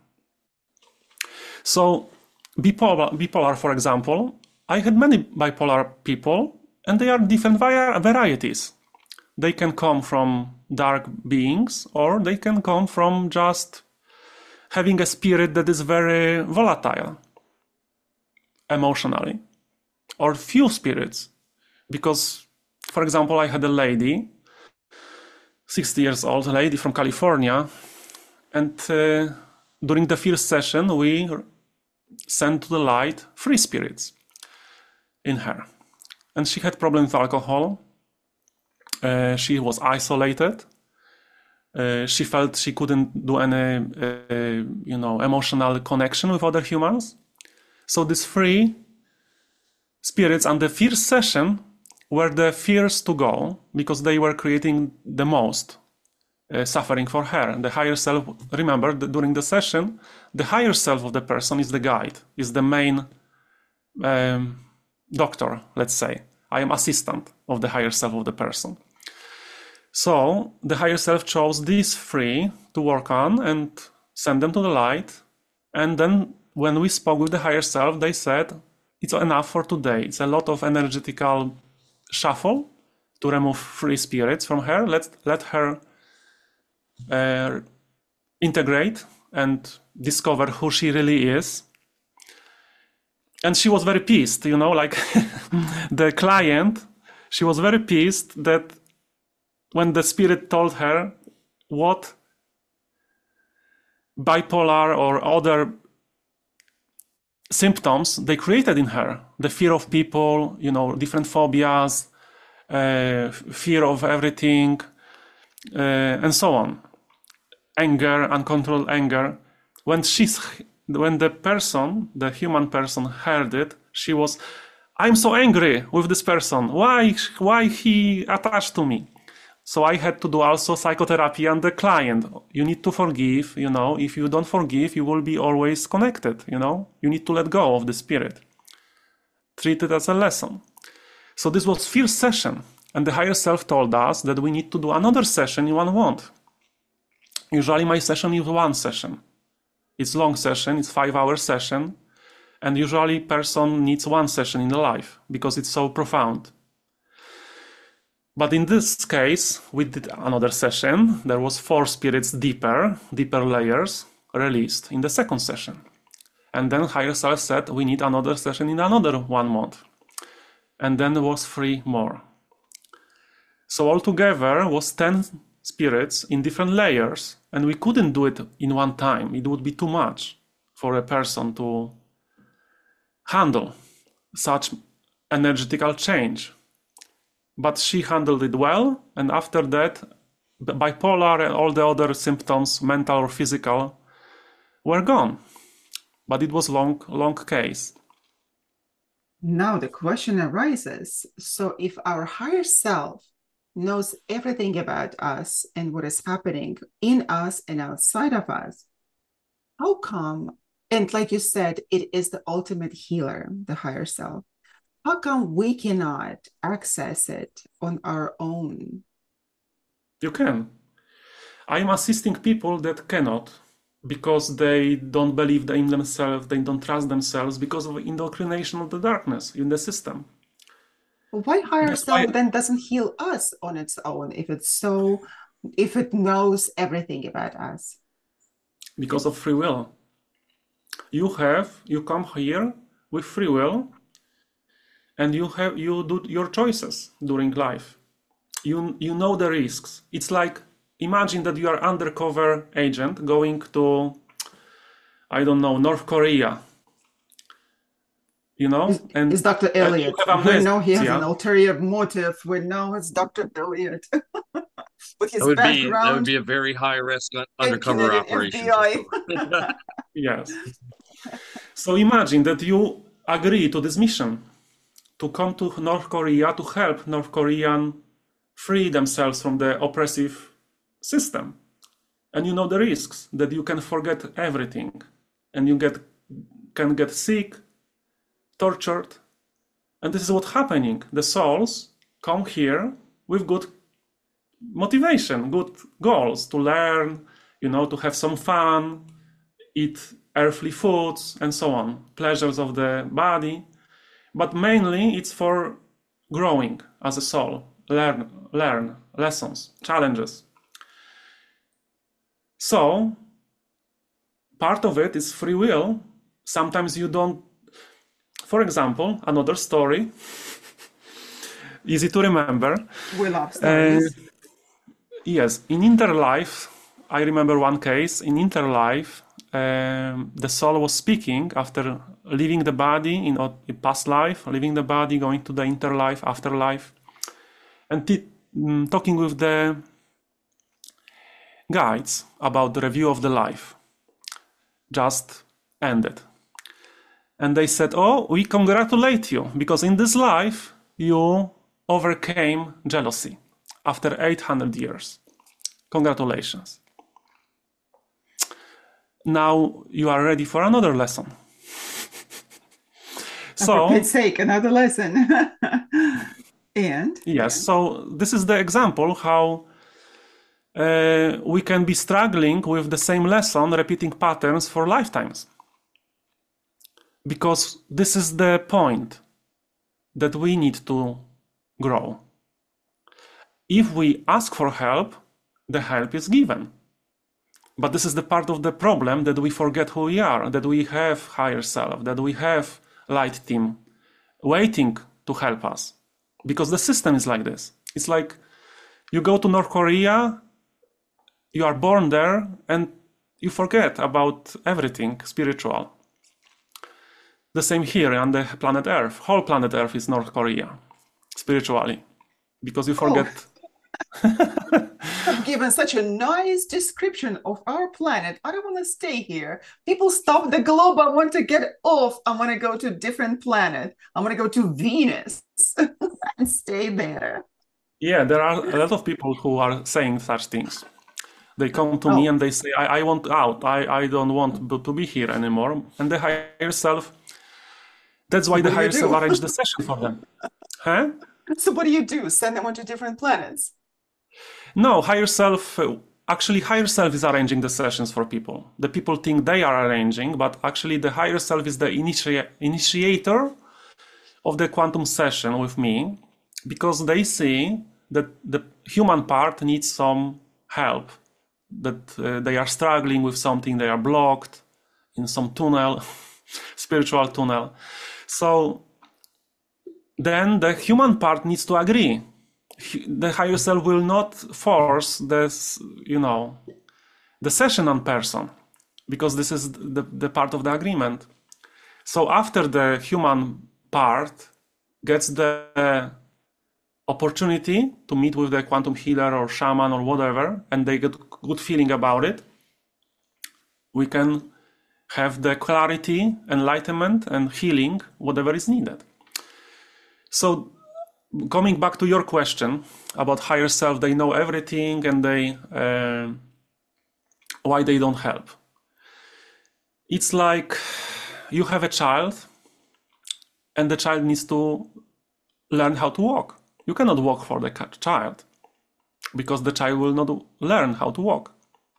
So bipolar, bipolar, for example, I had many bipolar people, and they are different varieties. They can come from dark beings, or they can come from just having a spirit that is very volatile emotionally, or few spirits. Because, for example, I had a lady, sixty years old lady from California, and uh, during the first session we sent to the light free spirits in her. And she had problems with alcohol. Uh, she was isolated. Uh, she felt she couldn't do any, uh, you know, emotional connection with other humans. So these three spirits on the first session were the first to go because they were creating the most uh, suffering for her. The higher self, remember, that during the session, the higher self of the person is the guide, is the main um, doctor, let's say. I am assistant of the higher self of the person. So the higher self chose these three to work on and send them to the light. And then when we spoke with the higher self, they said, it's enough for today. It's a lot of energetical shuffle to remove three spirits from her. Let's let her uh, integrate and discover who she really is. And she was very pissed, you know, like the client, she was very pissed that when the spirit told her what bipolar or other symptoms they created in her, the fear of people, you know, different phobias, uh, fear of everything, uh, and so on. Anger, uncontrolled anger. When she's, when the person, the human person heard it, she was, I'm so angry with this person. Why, why he attached to me? So I had to do also psychotherapy on the client. You need to forgive, you know. If you don't forgive, you will be always connected, you know. You need to let go of the spirit. Treat it as a lesson. So this was first session. And the higher self told us that we need to do another session in one month. Usually my session is one session. It's long session, it's five hour session. And usually person needs one session in the life because it's so profound. But in this case, we did another session. There was four spirits deeper, deeper layers released in the second session. And then higher self said, we need another session in another one month. And then there was three more. So altogether was ten spirits in different layers. And we couldn't do it in one time. It would be too much for a person to handle such energetical change. But she handled it well, and after that, bipolar and all the other symptoms, mental or physical, were gone. But it was long, long case. Now the question arises, so if our higher self knows everything about us and what is happening in us and outside of us, how come, and like you said, it is the ultimate healer, the higher self, how come we cannot access it on our own? You can. I'm assisting people that cannot because they don't believe in themselves, they don't trust themselves because of indoctrination of the darkness in the system. Why higher That's self why- then doesn't heal us on its own if it's so, if it knows everything about us? Because of free will. You have, you come here with free will, and you have you do your choices during life. You you know the risks. It's like, imagine that you are undercover agent going to, I don't know, North Korea. You know, Is, and is Doctor and Elliot. you have We know he has amnesia. an ulterior motive. We know it's Doctor Elliot. With his That would be that would background be a very high risk in undercover Canadian operation. F B for I. sure. Yes. So imagine that you agree to this mission to come to North Korea to help North Korean free themselves from the oppressive system. And you know the risks that you can forget everything and you get can get sick, tortured. And this is what's happening. The souls come here with good motivation, good goals to learn, you know, to have some fun, eat earthly foods and so on, pleasures of the body. But mainly it's for growing as a soul, learn, learn lessons, challenges. So part of it is free will. Sometimes you don't, for example, another story, easy to remember. We love stories. Uh, yes, in Interlife, I remember one case. In Interlife, um, the soul was speaking after leaving the body in a past life, leaving the body, going to the interlife, afterlife, and t- mm, talking with the guides about the review of the life just ended. And they said, oh, we congratulate you, because in this life you overcame jealousy after eight hundred years. Congratulations. Now you are ready for another lesson. So, for Pete's sake, another lesson. And? Yes, so this is the example how uh, we can be struggling with the same lesson, repeating patterns for lifetimes. Because this is the point that we need to grow. If we ask for help, the help is given. But this is the part of the problem, that we forget who we are, that we have higher self, that we have light team waiting to help us. Because the system is like this. It's like you go to North Korea, you are born there, and you forget about everything spiritual. The same here on the planet Earth. Whole planet Earth is North Korea, spiritually, because you forget. Oh. I've given such a nice description of our planet. I don't want to stay here. People stop the globe. I want to get off. I want to go to a different planet. I want to go to Venus and stay there. Yeah, there are a lot of people who are saying such things. They come to oh. me and they say, I, I want out. I, I don't want to be here anymore. And the higher self, that's why so the higher self arranged the session for them. Huh? So what do you do? Send them onto different planets? No, higher self, actually higher self is arranging the sessions for people. The people think they are arranging, but actually the higher self is the initi- initiator of the quantum session with me, because they see that the human part needs some help, that uh, they are struggling with something, they are blocked in some tunnel, spiritual tunnel. So then the human part needs to agree. The higher self will not force this, you know, the session on person, because this is the, the part of the agreement. So after the human part gets the opportunity to meet with the quantum healer or shaman or whatever, and they get good feeling about it, we can have the clarity, enlightenment, and healing, whatever is needed. So coming back to your question about higher self, they know everything and they uh, why they don't help. It's like you have a child and the child needs to learn how to walk. You cannot walk for the child because the child will not learn how to walk.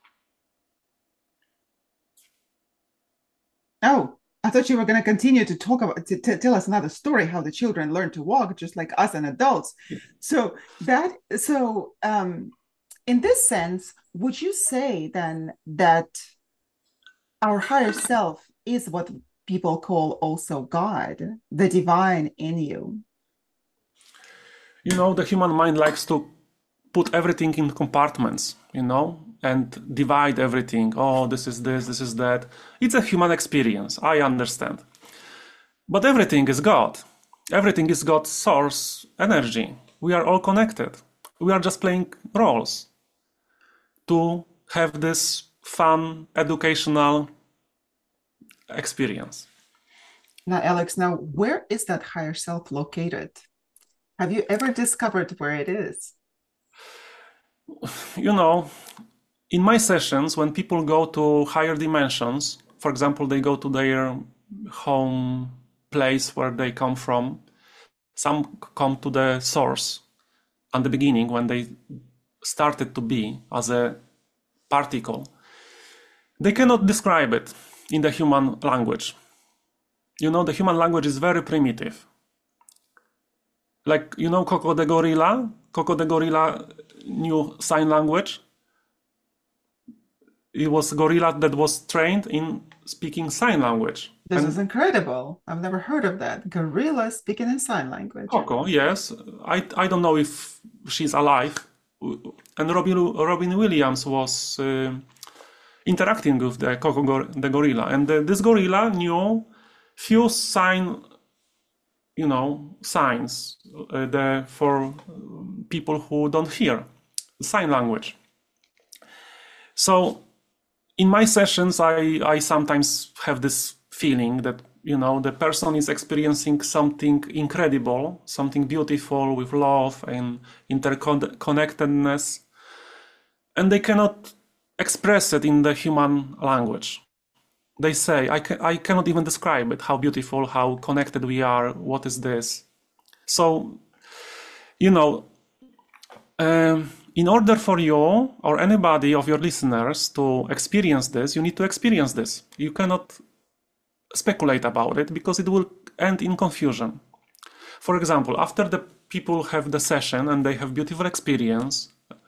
Oh, I thought you were going to continue to talk about, to, to tell us another story, how the children learn to walk, just like us and adults. So that, so um, in this sense, would you say then that our higher self is what people call also God, the divine in you? You know, the human mind likes to put everything in compartments, you know, and divide everything. Oh, this is this, this is that. It's a human experience, I understand. But everything is God. Everything is God's source energy. We are all connected. We are just playing roles to have this fun, educational experience. Now, Alex, now where is that higher self located? Have you ever discovered where it is? You know, in my sessions, when people go to higher dimensions, for example, they go to their home place where they come from, some come to the source at the beginning when they started to be as a particle. They cannot describe it in the human language. You know, the human language is very primitive. Like, you know, Coco the gorilla? Coco the gorilla knew sign language. It was a gorilla that was trained in speaking sign language. This and is incredible. I've never heard of that. Gorilla speaking in sign language. Coco, yes. I, I don't know if she's alive. And Robin, Robin Williams was uh, interacting with the Coco, the gorilla, and the, this gorilla knew few sign, you know, signs uh, the, for people who don't hear sign language. So in my sessions, I, I sometimes have this feeling that, you know, the person is experiencing something incredible, something beautiful with love and interconnectedness, and they cannot express it in the human language. They say, I, ca- I cannot even describe it, how beautiful, how connected we are, what is this? So, you know, um, in order for you or anybody of your listeners to experience this, you need to experience this. You cannot speculate about it because it will end in confusion. For example, after the people have the session and they have beautiful experience,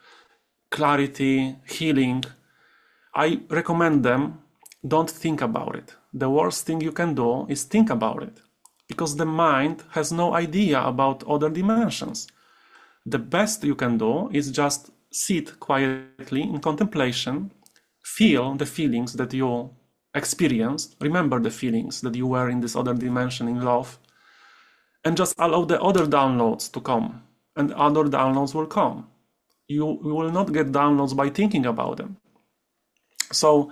clarity, healing, I recommend them, don't think about it. The worst thing you can do is think about it, because the mind has no idea about other dimensions. The best you can do is just sit quietly in contemplation, feel the feelings that you experienced, remember the feelings that you were in this other dimension in love, and just allow the other downloads to come, and other downloads will come. You, you will not get downloads by thinking about them. So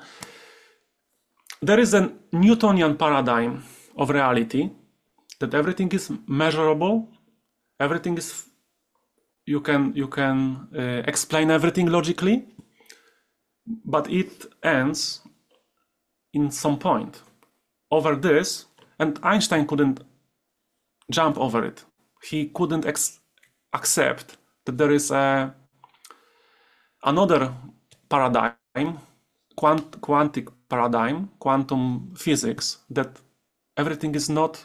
there is a Newtonian paradigm of reality, that everything is measurable, everything is, you can, you can uh, explain everything logically, but it ends in some point. Over this, and Einstein couldn't jump over it. He couldn't ex- accept that there is a, another paradigm, quant- quantic paradigm, quantum physics, that everything is not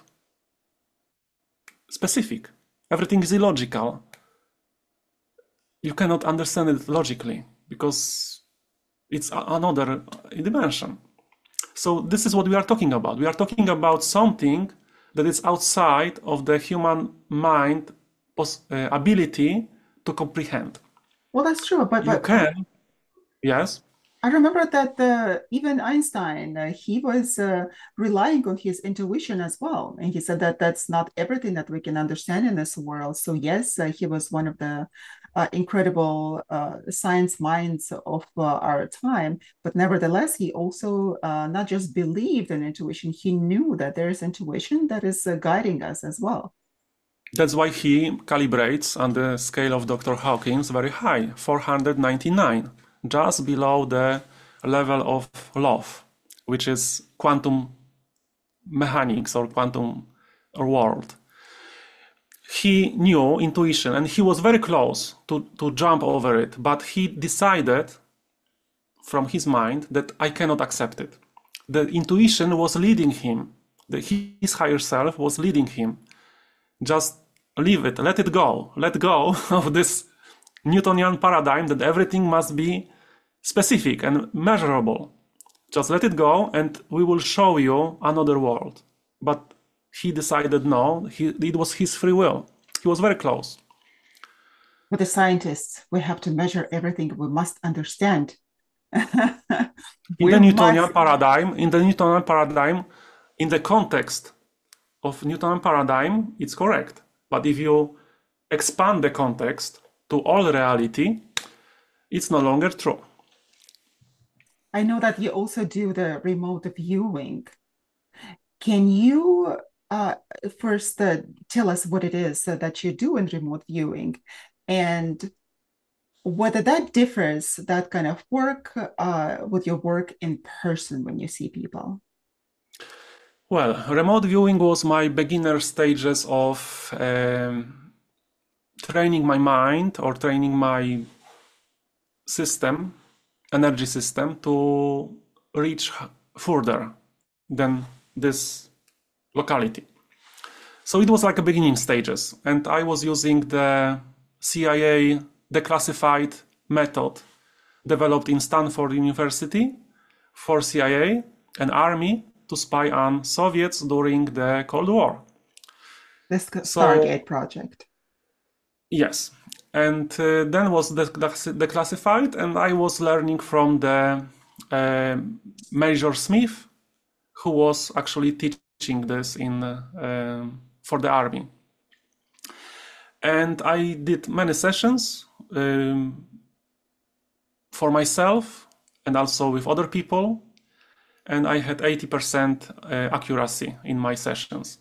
specific. Everything is illogical. You cannot understand it logically because it's another dimension. So this is what we are talking about. We are talking about something that is outside of the human mind pos- uh, ability to comprehend. Well, that's true, but You but can, yes. I remember that uh, even Einstein, uh, he was uh, relying on his intuition as well. And he said that that's not everything that we can understand in this world. So, yes, uh, he was one of the uh, incredible uh, science minds of uh, our time. But nevertheless, he also uh, not just believed in intuition, he knew that there is intuition that is uh, guiding us as well. That's why he calibrates on the scale of Doctor Hawkins very high, four hundred ninety-nine, just below the level of love, which is quantum mechanics or quantum world. He knew intuition and he was very close to, to jump over it, but he decided from his mind that I cannot accept it. The intuition was leading him, the, his higher self was leading him. Just leave it, let it go, let go of this Newtonian paradigm that everything must be specific and measurable. Just let it go and we will show you another world. But he decided no, he, it was his free will. He was very close. With the scientists, we have to measure everything. We must understand. In the Newtonian must... paradigm, in the Newtonian paradigm, in the context of Newtonian paradigm, it's correct. But if you expand the context to all reality, it's no longer true. I know that you also do the remote viewing. Can you uh, first uh, tell us what it is uh, that you do in remote viewing, and whether that differs, that kind of work, uh, with your work in person when you see people? Well, remote viewing was my beginner stages of um, training my mind or training my system, energy system, to reach further than this locality. So it was like a beginning stages, and I was using the C I A declassified method developed in Stanford University for C I A and Army to spy on Soviets during the Cold War. The Stargate so, project. Yes. And uh, then was declassified, and I was learning from the uh, Major Smith, who was actually teaching this in uh, um, for the army. And I did many sessions um, for myself and also with other people, and I had eighty percent uh, accuracy in my sessions.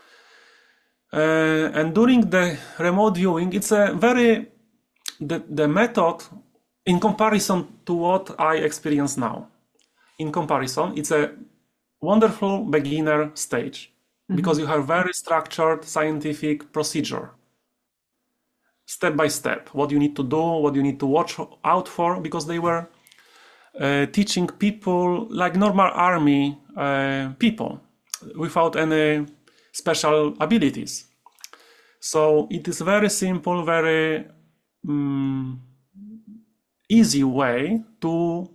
Uh, and during the remote viewing, it's a very, the, the method in comparison to what I experience now. In comparison, it's a wonderful beginner stage mm-hmm. because you have very structured scientific procedure. Step by step, what you need to do, what you need to watch out for, because they were uh, teaching people like normal army uh, people without any special abilities. So it is very simple, very um, easy way to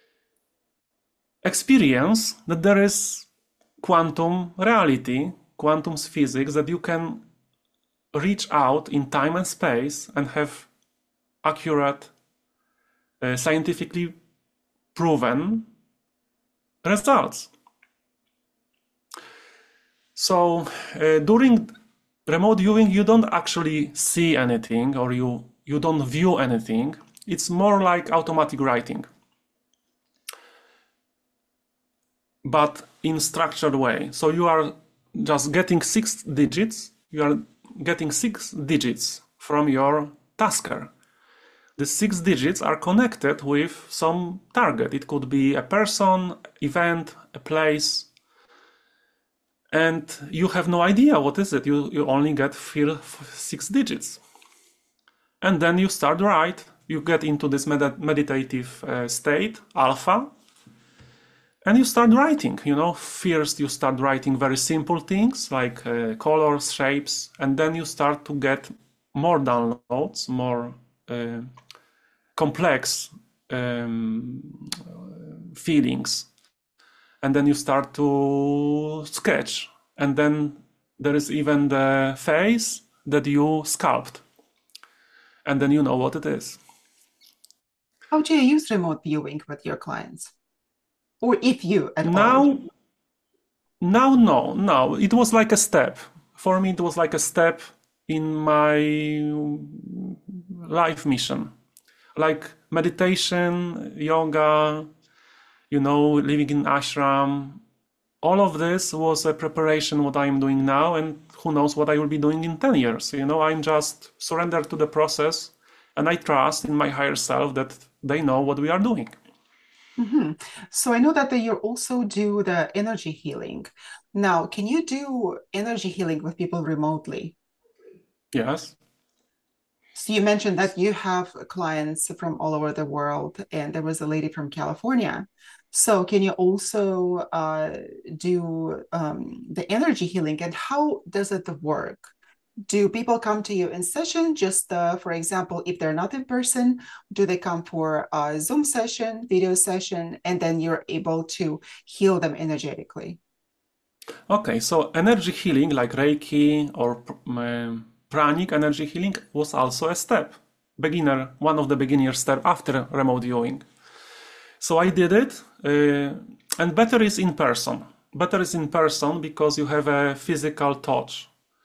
experience that there is quantum reality, quantum physics, that you can reach out in time and space and have accurate, uh, scientifically proven results. So uh, during remote viewing, you don't actually see anything, or you, you don't view anything. It's more like automatic writing, but in structured way. So you are just getting six digits, you are getting six digits from your tasker. The six digits are connected with some target. It could be a person, event, a place, and you have no idea what is it. You, you only get six digits. And then you start write. You get into this med meditative uh, state, alpha, and you start writing. You know, first you start writing very simple things like uh, colors, shapes, and then you start to get more downloads, more uh, complex um, feelings. And then you start to sketch. And then there is even the face that you sculpt. And then you know what it is. How do you use remote viewing with your clients? Or if you at now, all? Now, no, no. It was like a step. For me, it was like a step in my life mission. Like meditation, yoga, you know, living in ashram. All of this was a preparation what I'm doing now, and who knows what I will be doing in ten years. You know, I'm just surrendered to the process, and I trust in my higher self that they know what we are doing. Mm-hmm. So I know that you also do the energy healing. Now, can you do energy healing with people remotely? Yes. So you mentioned that you have clients from all over the world, and there was a lady from California. So can you also uh, do um, the energy healing, and how does it work? Do people come to you in session? Just uh, for example, if they're not in person, do they come for a Zoom session, video session, and then you're able to heal them energetically? Okay, so energy healing like Reiki or um, pranic energy healing was also a step, beginner, one of the beginner steps after remote viewing. So I did it, uh, and better is in person. Better is in person because you have a physical touch.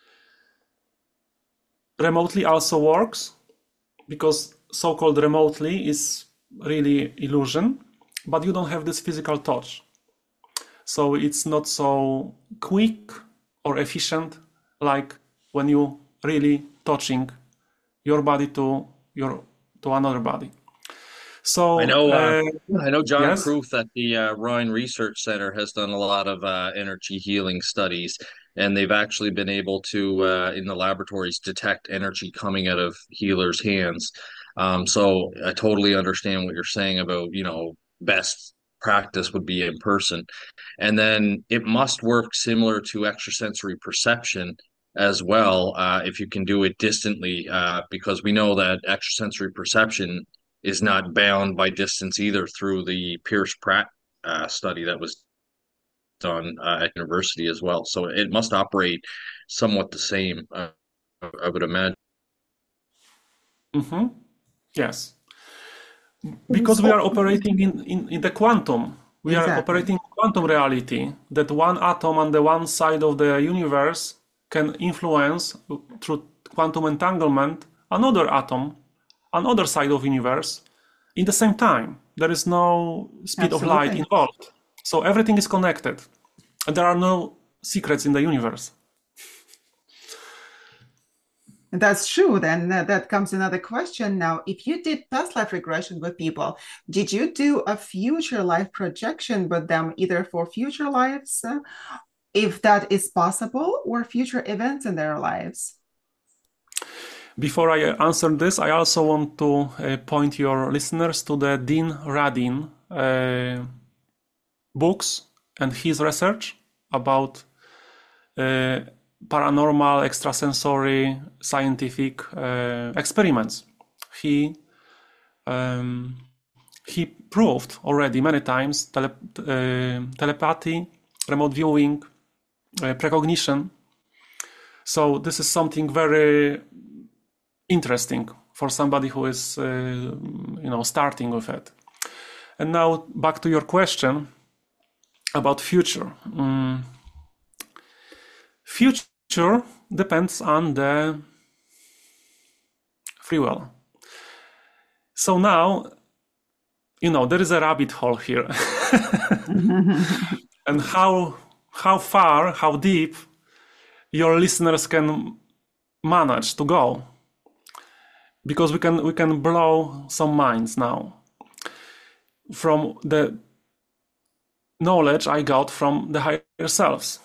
Remotely also works because so-called remotely is really illusion, but you don't have this physical touch. So it's not so quick or efficient like when you really touching your body to your to another body. So I know, uh, uh, I know John yes? Kruth at the uh, Rhine Research Center has done a lot of uh, energy healing studies, and they've actually been able to, uh, in the laboratories, detect energy coming out of healers' hands. Um, so I totally understand what you're saying about, you know, best practice would be in person. And then it must work similar to extrasensory perception as well, uh, if you can do it distantly, uh, because we know that extrasensory perception is not bound by distance either through the Pierce Pratt uh, study that was done uh, at university as well. So it must operate somewhat the same, uh, I would imagine. Mm-hmm. Yes. because we are operating in, in, in the quantum. We Exactly. are operating in quantum reality, that one atom on the one side of the universe can influence through quantum entanglement another atom, another side of universe in the same time. There is no speed of light Absolutely. involved. So everything is connected. And there are no secrets in the universe. And that's true. Then uh, that comes another question now. If you did past life regression with people, did you do a future life projection with them, either for future lives, uh, if that is possible, or future events in their lives? Before I answer this, I also want to uh, point your listeners to the Dean Radin uh, books and his research about uh, paranormal, extrasensory, scientific uh, experiments. He um, he proved already many times tele uh, telepathy, remote viewing, uh, precognition. So this is something very interesting for somebody who is, uh, you know, starting with it. And now back to your question about future. Um, future depends on the free will. So now, you know, there is a rabbit hole here. And how how far, how deep your listeners can manage to go. Because we can we can blow some minds now from the knowledge I got from the higher selves.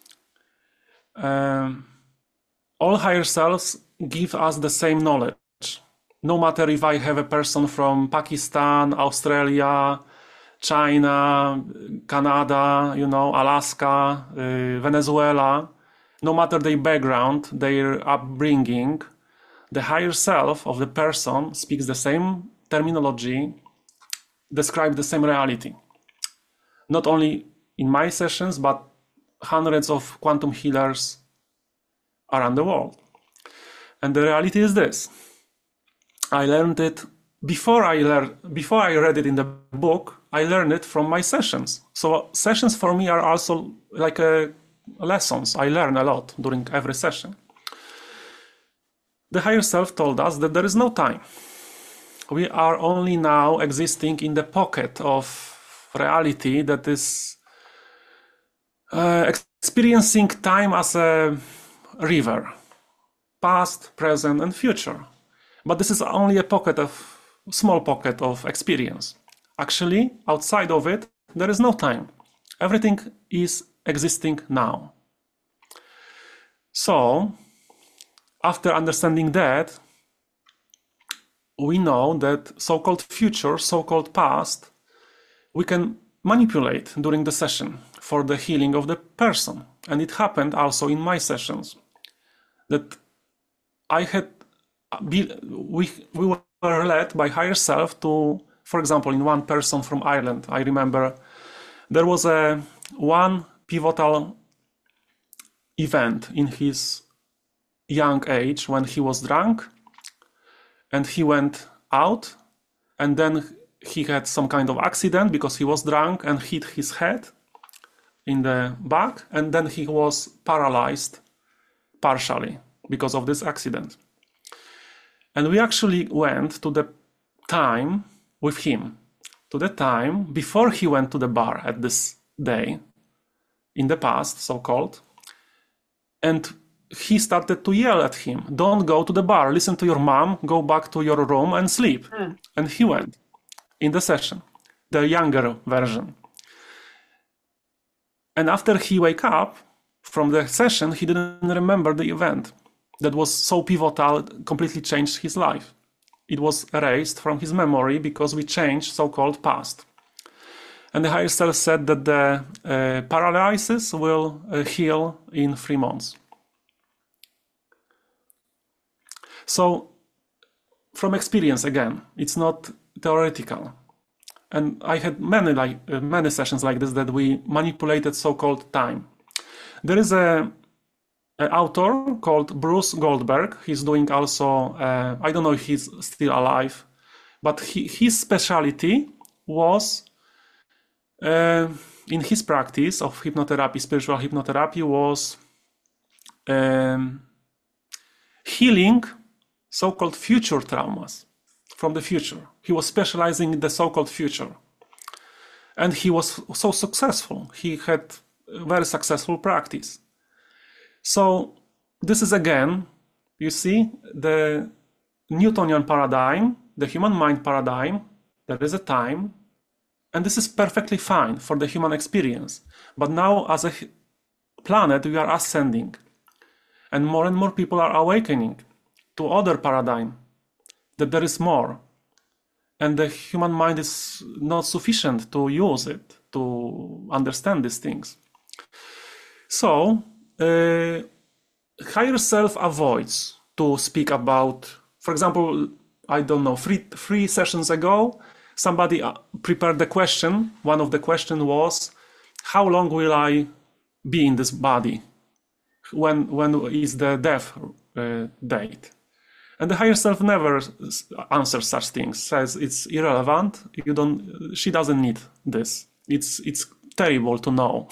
Um, all higher selves give us the same knowledge. No matter if I have a person from Pakistan, Australia, China, Canada, you know, Alaska, uh, Venezuela, no matter their background, their upbringing, the higher self of the person speaks the same terminology, describes the same reality. Not only in my sessions, but hundreds of quantum healers around the world. And the reality is this. I learned it before I learned, before I read it in the book, I learned it from my sessions. So sessions for me are also like a, lessons. I learn a lot during every session. The higher self told us that there is no time. We are only now existing in the pocket of reality that is uh, experiencing time as a river, past, present, and future. But this is only a pocket of, small pocket of experience. Actually, outside of it, there is no time. Everything is existing now. So, after understanding that, we know that so-called future, so-called past, we can manipulate during the session for the healing of the person. And it happened also in my sessions that I had, we, we were led by higher self to, for example, in one person from Ireland, I remember there was a one pivotal event in his young age when he was drunk and he went out and then he had some kind of accident because he was drunk and hit his head in the back, and then he was paralyzed partially because of this accident. And we actually went to the time with him, to the time before he went to the bar at this day, in the past, so-called, and he started to yell at him, "Don't go to the bar, listen to your mom, go back to your room and sleep." Mm. And he went in the session, the younger version. And after he wake up from the session, he didn't remember the event that was so pivotal, completely changed his life. It was erased from his memory because we changed so-called past. And the higher self said that the uh, paralysis will uh, heal in three months. So, from experience again, it's not theoretical. And I had many like uh, many sessions like this that we manipulated so-called time. There is a, a author called Bruce Goldberg. He's doing also, uh, I don't know if he's still alive, But he, his specialty was, uh, in his practice of hypnotherapy, spiritual hypnotherapy, was um, healing so-called future traumas from the future. He was specializing in the so-called future. And he was so successful. He had a very successful practice. So this is again, you see, the Newtonian paradigm, the human mind paradigm. There is a time, and this is perfectly fine for the human experience. But now as a planet, we are ascending, and more and more people are awakening to other paradigm, that there is more. And the human mind is not sufficient to use it, to understand these things. So, uh, higher self avoids to speak about, for example, I don't know, three, three sessions ago, somebody prepared the question. One of the questions was, how long will I be in this body? When, when is the death uh, date? And the higher self never answers such things, says it's irrelevant, you don't, she doesn't need this. It's, it's terrible to know.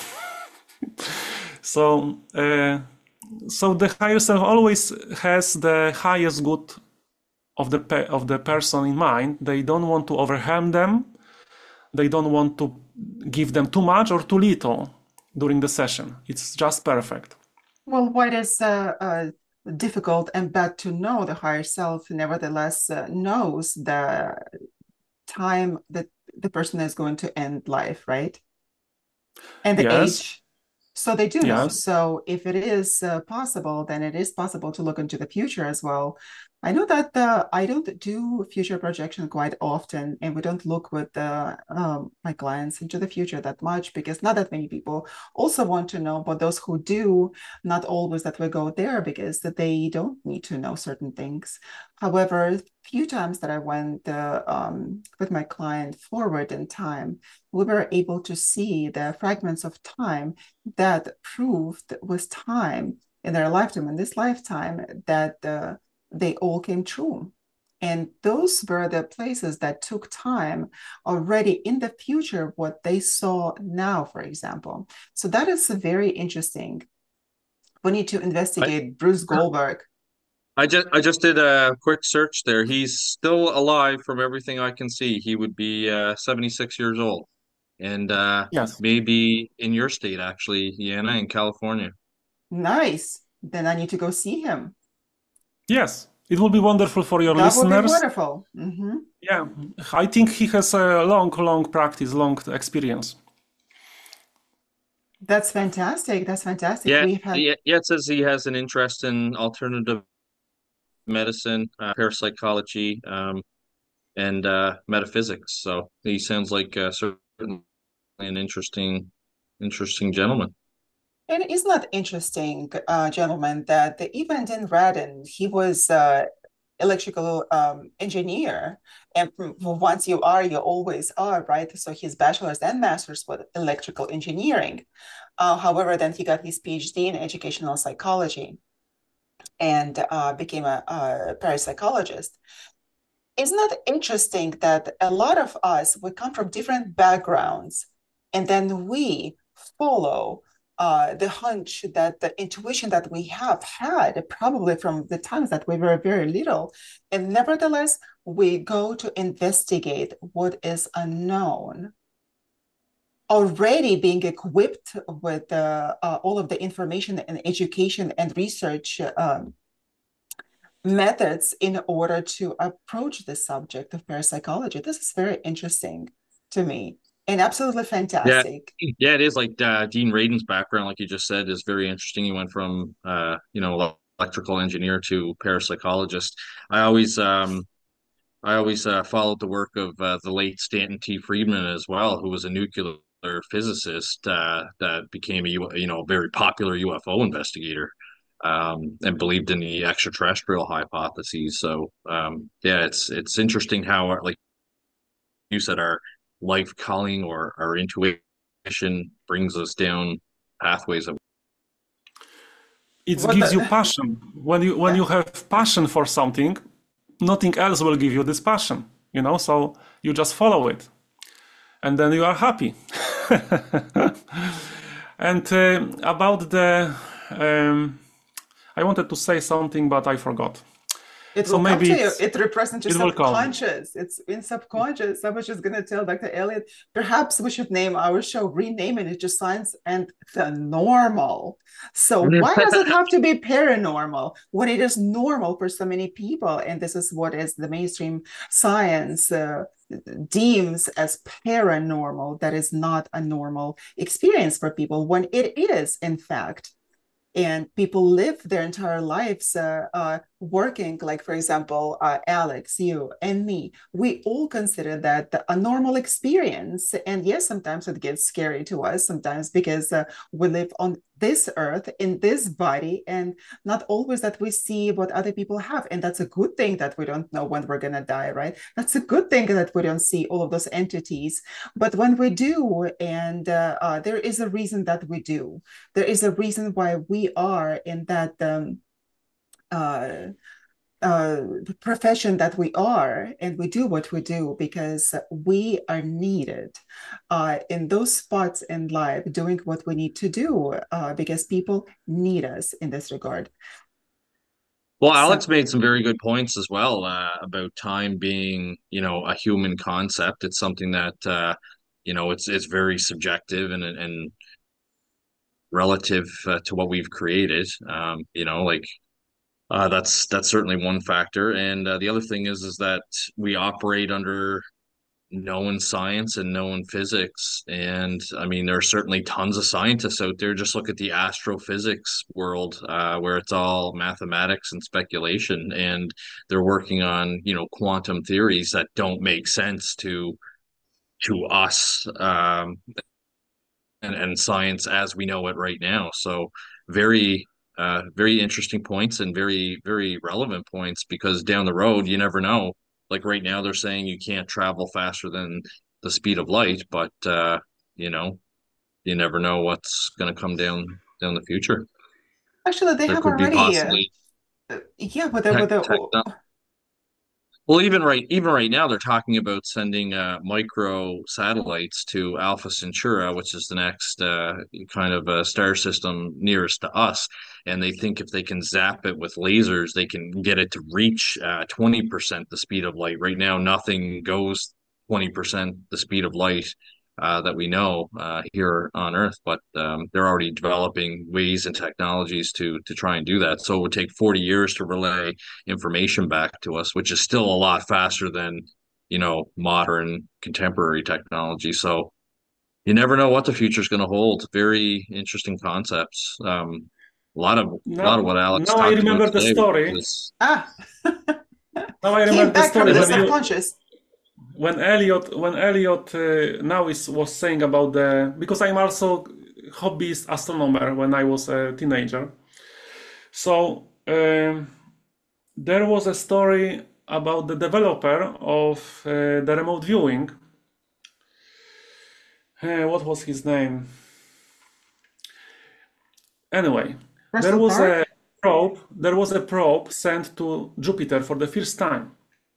so, uh, so the higher self always has the highest good of the, pe- of the person in mind. They don't want to overwhelm them. They don't want to give them too much or too little during the session. It's just perfect. Well, what is uh, uh, difficult and bad to know, the higher self nevertheless uh, knows the time that the person is going to end life, right? And the Yes. age. So they do know. Yes. So if it is uh, possible, then it is possible to look into the future as well. I know that uh, I don't do future projection quite often, and we don't look with uh, um, my clients into the future that much because not that many people also want to know, but those who do, not always that we go there because they don't need to know certain things. However, few times that I went uh, um, with my client forward in time, we were able to see the fragments of time that proved with time in their lifetime, in this lifetime, that uh, they all came true. And those were the places that took time already in the future, what they saw now, for example. So that is very interesting. We need to investigate I, Bruce Goldberg. I just I just did a quick search there. He's still alive from everything I can see. He would be uh, seventy-six years old. And uh, Yes. maybe in your state, actually, Yana, in California. Nice. Then I need to go see him. Yes. It will be wonderful for your That would be listeners. wonderful. Mm-hmm. Yeah. I think he has a long, long practice, long experience. That's fantastic. That's fantastic. Yeah, We've had yeah, yeah. It says he has an interest in alternative medicine, uh, parapsychology, um, and uh, metaphysics. So he sounds like uh, certainly an interesting, interesting gentleman. And isn't that interesting, uh, gentlemen, that the, even in Radin, he was uh, electrical um, engineer. And once you are, you always are, right? So his bachelor's and master's was electrical engineering. Uh, however, then he got his PhD in educational psychology and uh, became a, a parapsychologist. Isn't that interesting that a lot of us, we come from different backgrounds, and then we follow uh, the hunch, that the intuition that we have had probably from the times that we were very little. And nevertheless, we go to investigate what is unknown, already being equipped with uh, uh, all of the information and education and research um, methods in order to approach the subject of parapsychology. This is very interesting to me and absolutely Yeah, fantastic. yeah, it is like uh, Dean Radin's background, like you just said, is very interesting. He went from uh, you know, electrical engineer to parapsychologist. I always um I always uh, followed the work of uh, the late Stanton T. Friedman as well, who was a nuclear physicist uh, that became a U- you know, very popular U F O investigator, um, and believed in the extraterrestrial hypotheses. So um, yeah, it's it's interesting how, like you said, our life calling or our intuition brings us down pathways of. It What gives you the, passion. When you when yeah. you have passion for something, nothing else will give you this passion. you know, so you just follow it and then you are happy. And uh, about the, um, I wanted to say something, but I forgot. It So will come maybe to you. it's, It represents your it will come. subconscious. It's in subconscious. I was just going to tell Doctor Elliot, perhaps we should name our show, rename it to Science and the Normal. So why does it have to be paranormal when it is normal for so many people? And this is what is the mainstream science uh, deems as paranormal. That is not a normal experience for people when it is, in fact. And people live their entire lives uh, uh, working, like, for example, uh, Alex, you and me, we all consider that a normal experience. And yes, sometimes it gets scary to us, sometimes because uh, we live on this earth, in this body, and not always that we see what other people have. And that's a good thing that we don't know when we're going to die, right? That's a good thing that we don't see all of those entities. But when we do, and uh, uh, there is a reason that we do, there is a reason why we are in that um, uh, uh, profession that we are, and we do what we do because we are needed uh, in those spots in life, doing what we need to do uh, because people need us in this regard. Well, Alex So, made some very good points as well uh, about time being, you know, a human concept. It's something that uh, you know, it's it's very subjective and and relative uh, to what we've created. Um, you know, like uh, that's that's certainly one factor. And uh, the other thing is is that we operate under known science and known physics. And I mean, there are certainly tons of scientists out there. Just look at the astrophysics world, uh, where it's all mathematics and speculation, and they're working on, you know, quantum theories that don't make sense to to us, um, and, and science as we know it right now. So very uh, very interesting points and very, very relevant points because down the road, you never know. Like right now, they're saying you can't travel faster than the speed of light, but uh, you know, you never know what's going to come down down the future. actually, they There have could be already, uh, possibly yeah, with the, tech, with the, tech oh, Well, even right, even right now, they're talking about sending uh, micro satellites to Alpha Centauri, which is the next uh, kind of uh, star system nearest to us. And they think if they can zap it with lasers, they can get it to reach uh, twenty percent the speed of light. Right now, nothing goes twenty percent the speed of light uh, that we know uh, here on Earth, but um, they're already developing ways and technologies to to try and do that. So it would take forty years to relay information back to us, which is still a lot faster than, you know, modern contemporary technology. So you never know what the future is going to hold. Very interesting concepts. Um, a lot of a lot Now, of what Alex now I talked about remember the today story. was ah, Now I came remember the back from story the when you subconscious. when Elliot when Elliot uh, now is was saying about the, because I'm also hobbyist astronomer when I was a teenager. So um, there was a story about the developer of uh, the remote viewing. Uh, what was his name? Anyway, there Russell was a Park? probe. There was a probe sent to Jupiter for the first time.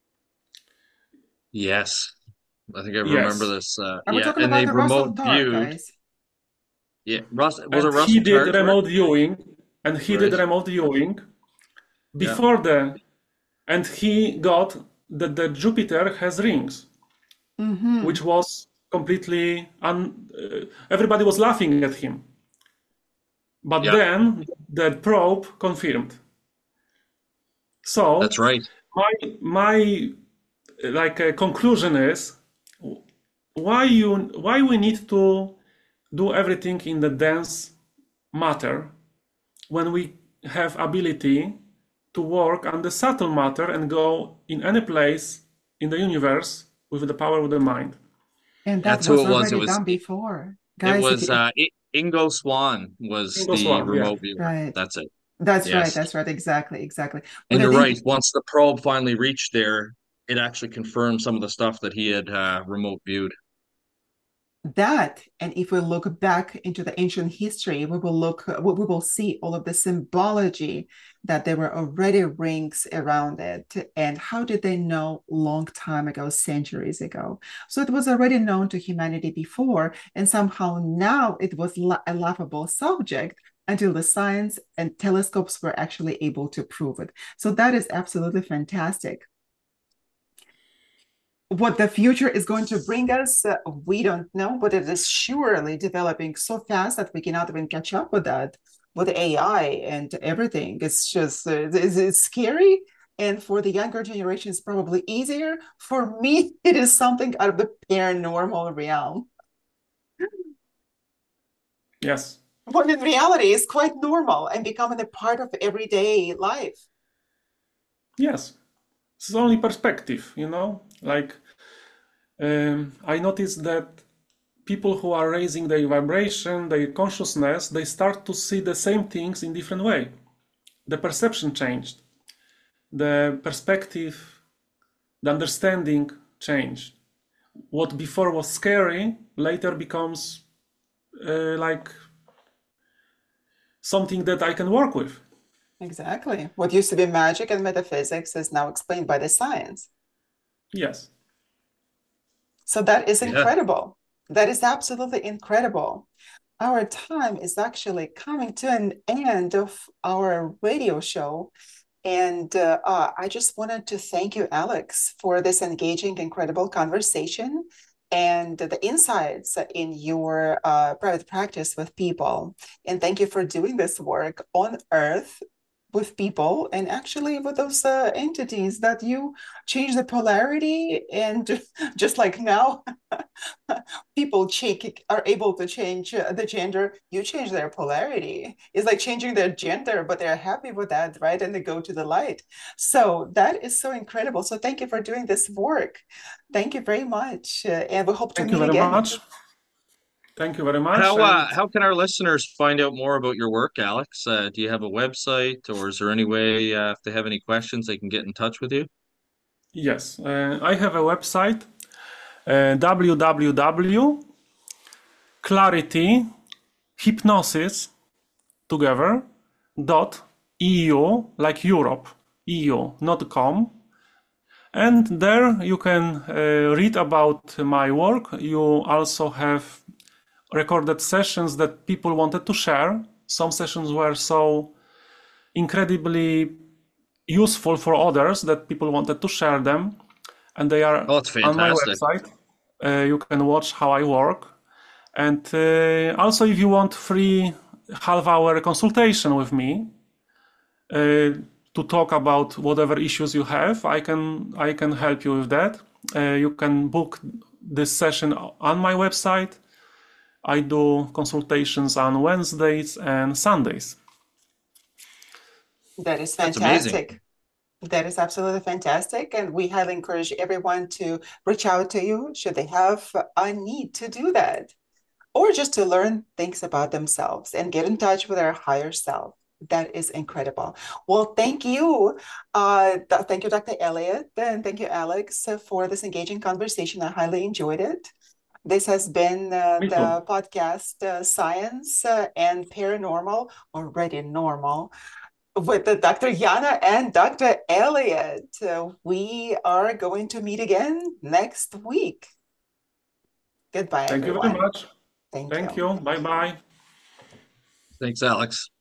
yes. I think I remember Yes, this. Uh, Are we yeah, talking and about they the Russell remote Park, viewed. guys? Yeah, Russ was it and he Russell did Tarter? remote viewing, and he did Right. remote viewing Yeah. before the, and he got that the Jupiter has rings, Mm-hmm. which was completely un. Uh, everybody was laughing at him, but Yeah. then the probe confirmed. So That's right. my my like uh, conclusion is why you why we need to do everything in the dense matter when we have ability to work on the subtle matter and go in any place in the universe with the power of the mind. And that That's who was it was. It already was done before. it Guys, if was you, uh I- Ingo Swann was Single the swan, yeah. remote viewer. right. That's it. That's right. Yes. That's right. Exactly. Exactly. But And I you're think right. Once the probe finally reached there, it actually confirmed some of the stuff that he had uh, remote viewed. that, and if we look back into the ancient history, we will look, we will see all of the symbology that there were already rings around it. And how did they know long time ago, centuries ago? So it was already known to humanity before, and somehow now it was a laughable subject until the science and telescopes were actually able to prove it. So that is absolutely fantastic. What the future is going to bring us, uh, we don't know, but it is surely developing so fast that we cannot even catch up with that, with A I and everything. It's just, uh, it's, it's scary. And for the younger generation, it's probably easier. For me, it is something out of the paranormal realm. Yes. But in reality, it's quite normal and becoming a part of everyday life. Yes. It's only perspective, you know? Like, um, I noticed that people who are raising their vibration, their consciousness, they start to see the same things in different way. The perception changed. The perspective, the understanding changed. What before was scary later becomes uh, like something that I can work with. Exactly. What used to be magic and metaphysics is now explained by the science. Yes. So that is Yeah. incredible. That is absolutely incredible. Our time is actually coming to an end of our radio show. And uh, uh, I just wanted to thank you, Alex, for this engaging, incredible conversation and the insights in your uh, private practice with people. And thank you for doing this work on Earth with people and actually with those uh, entities that you change the polarity. And just like now, people change, are able to change uh, the gender, you change their polarity. It's like changing their gender, but they're happy with that, right? And they go to the light. So that is so incredible. So thank you for doing this work. Thank you very much. Uh, and we hope to Thank you meet very again. much. Thank you very much. How uh, And how can our listeners find out more about your work, Alex? Uh, do you have a website, or is there any way uh, if they have any questions they can get in touch with you? yes, uh, I have a website, uh, w w w dot clarity hypnosis together dot e u, like Europe, E U, not com. And there you can uh, read about my work. You also have recorded sessions that people wanted to share. Some sessions were so incredibly useful for others that people wanted to share them, and they are Oh, it's on my fantastic. website. Uh, you can watch how I work. And uh, also, if you want free half-hour consultation with me uh, to talk about whatever issues you have, I can I can help you with that. Uh, you can book this session on my website. I do consultations on Wednesdays and Sundays. That is That's amazing. fantastic. That is absolutely fantastic. And we highly encourage everyone to reach out to you should they have a need to do that, or just to learn things about themselves and get in touch with their higher self. That is incredible. Well, thank you. Uh, th- thank you, Doctor Elliott, and thank you, Alex, uh, for this engaging conversation. I highly enjoyed it. This has been uh, Me too. the podcast uh, Science uh, and Paranormal, already normal, with the Doctor Yana and Doctor Elliott. Uh, we are going to meet again next week. Goodbye, Thank you very everyone. much. Thank Thank you. you. Bye bye. Thanks, Alex.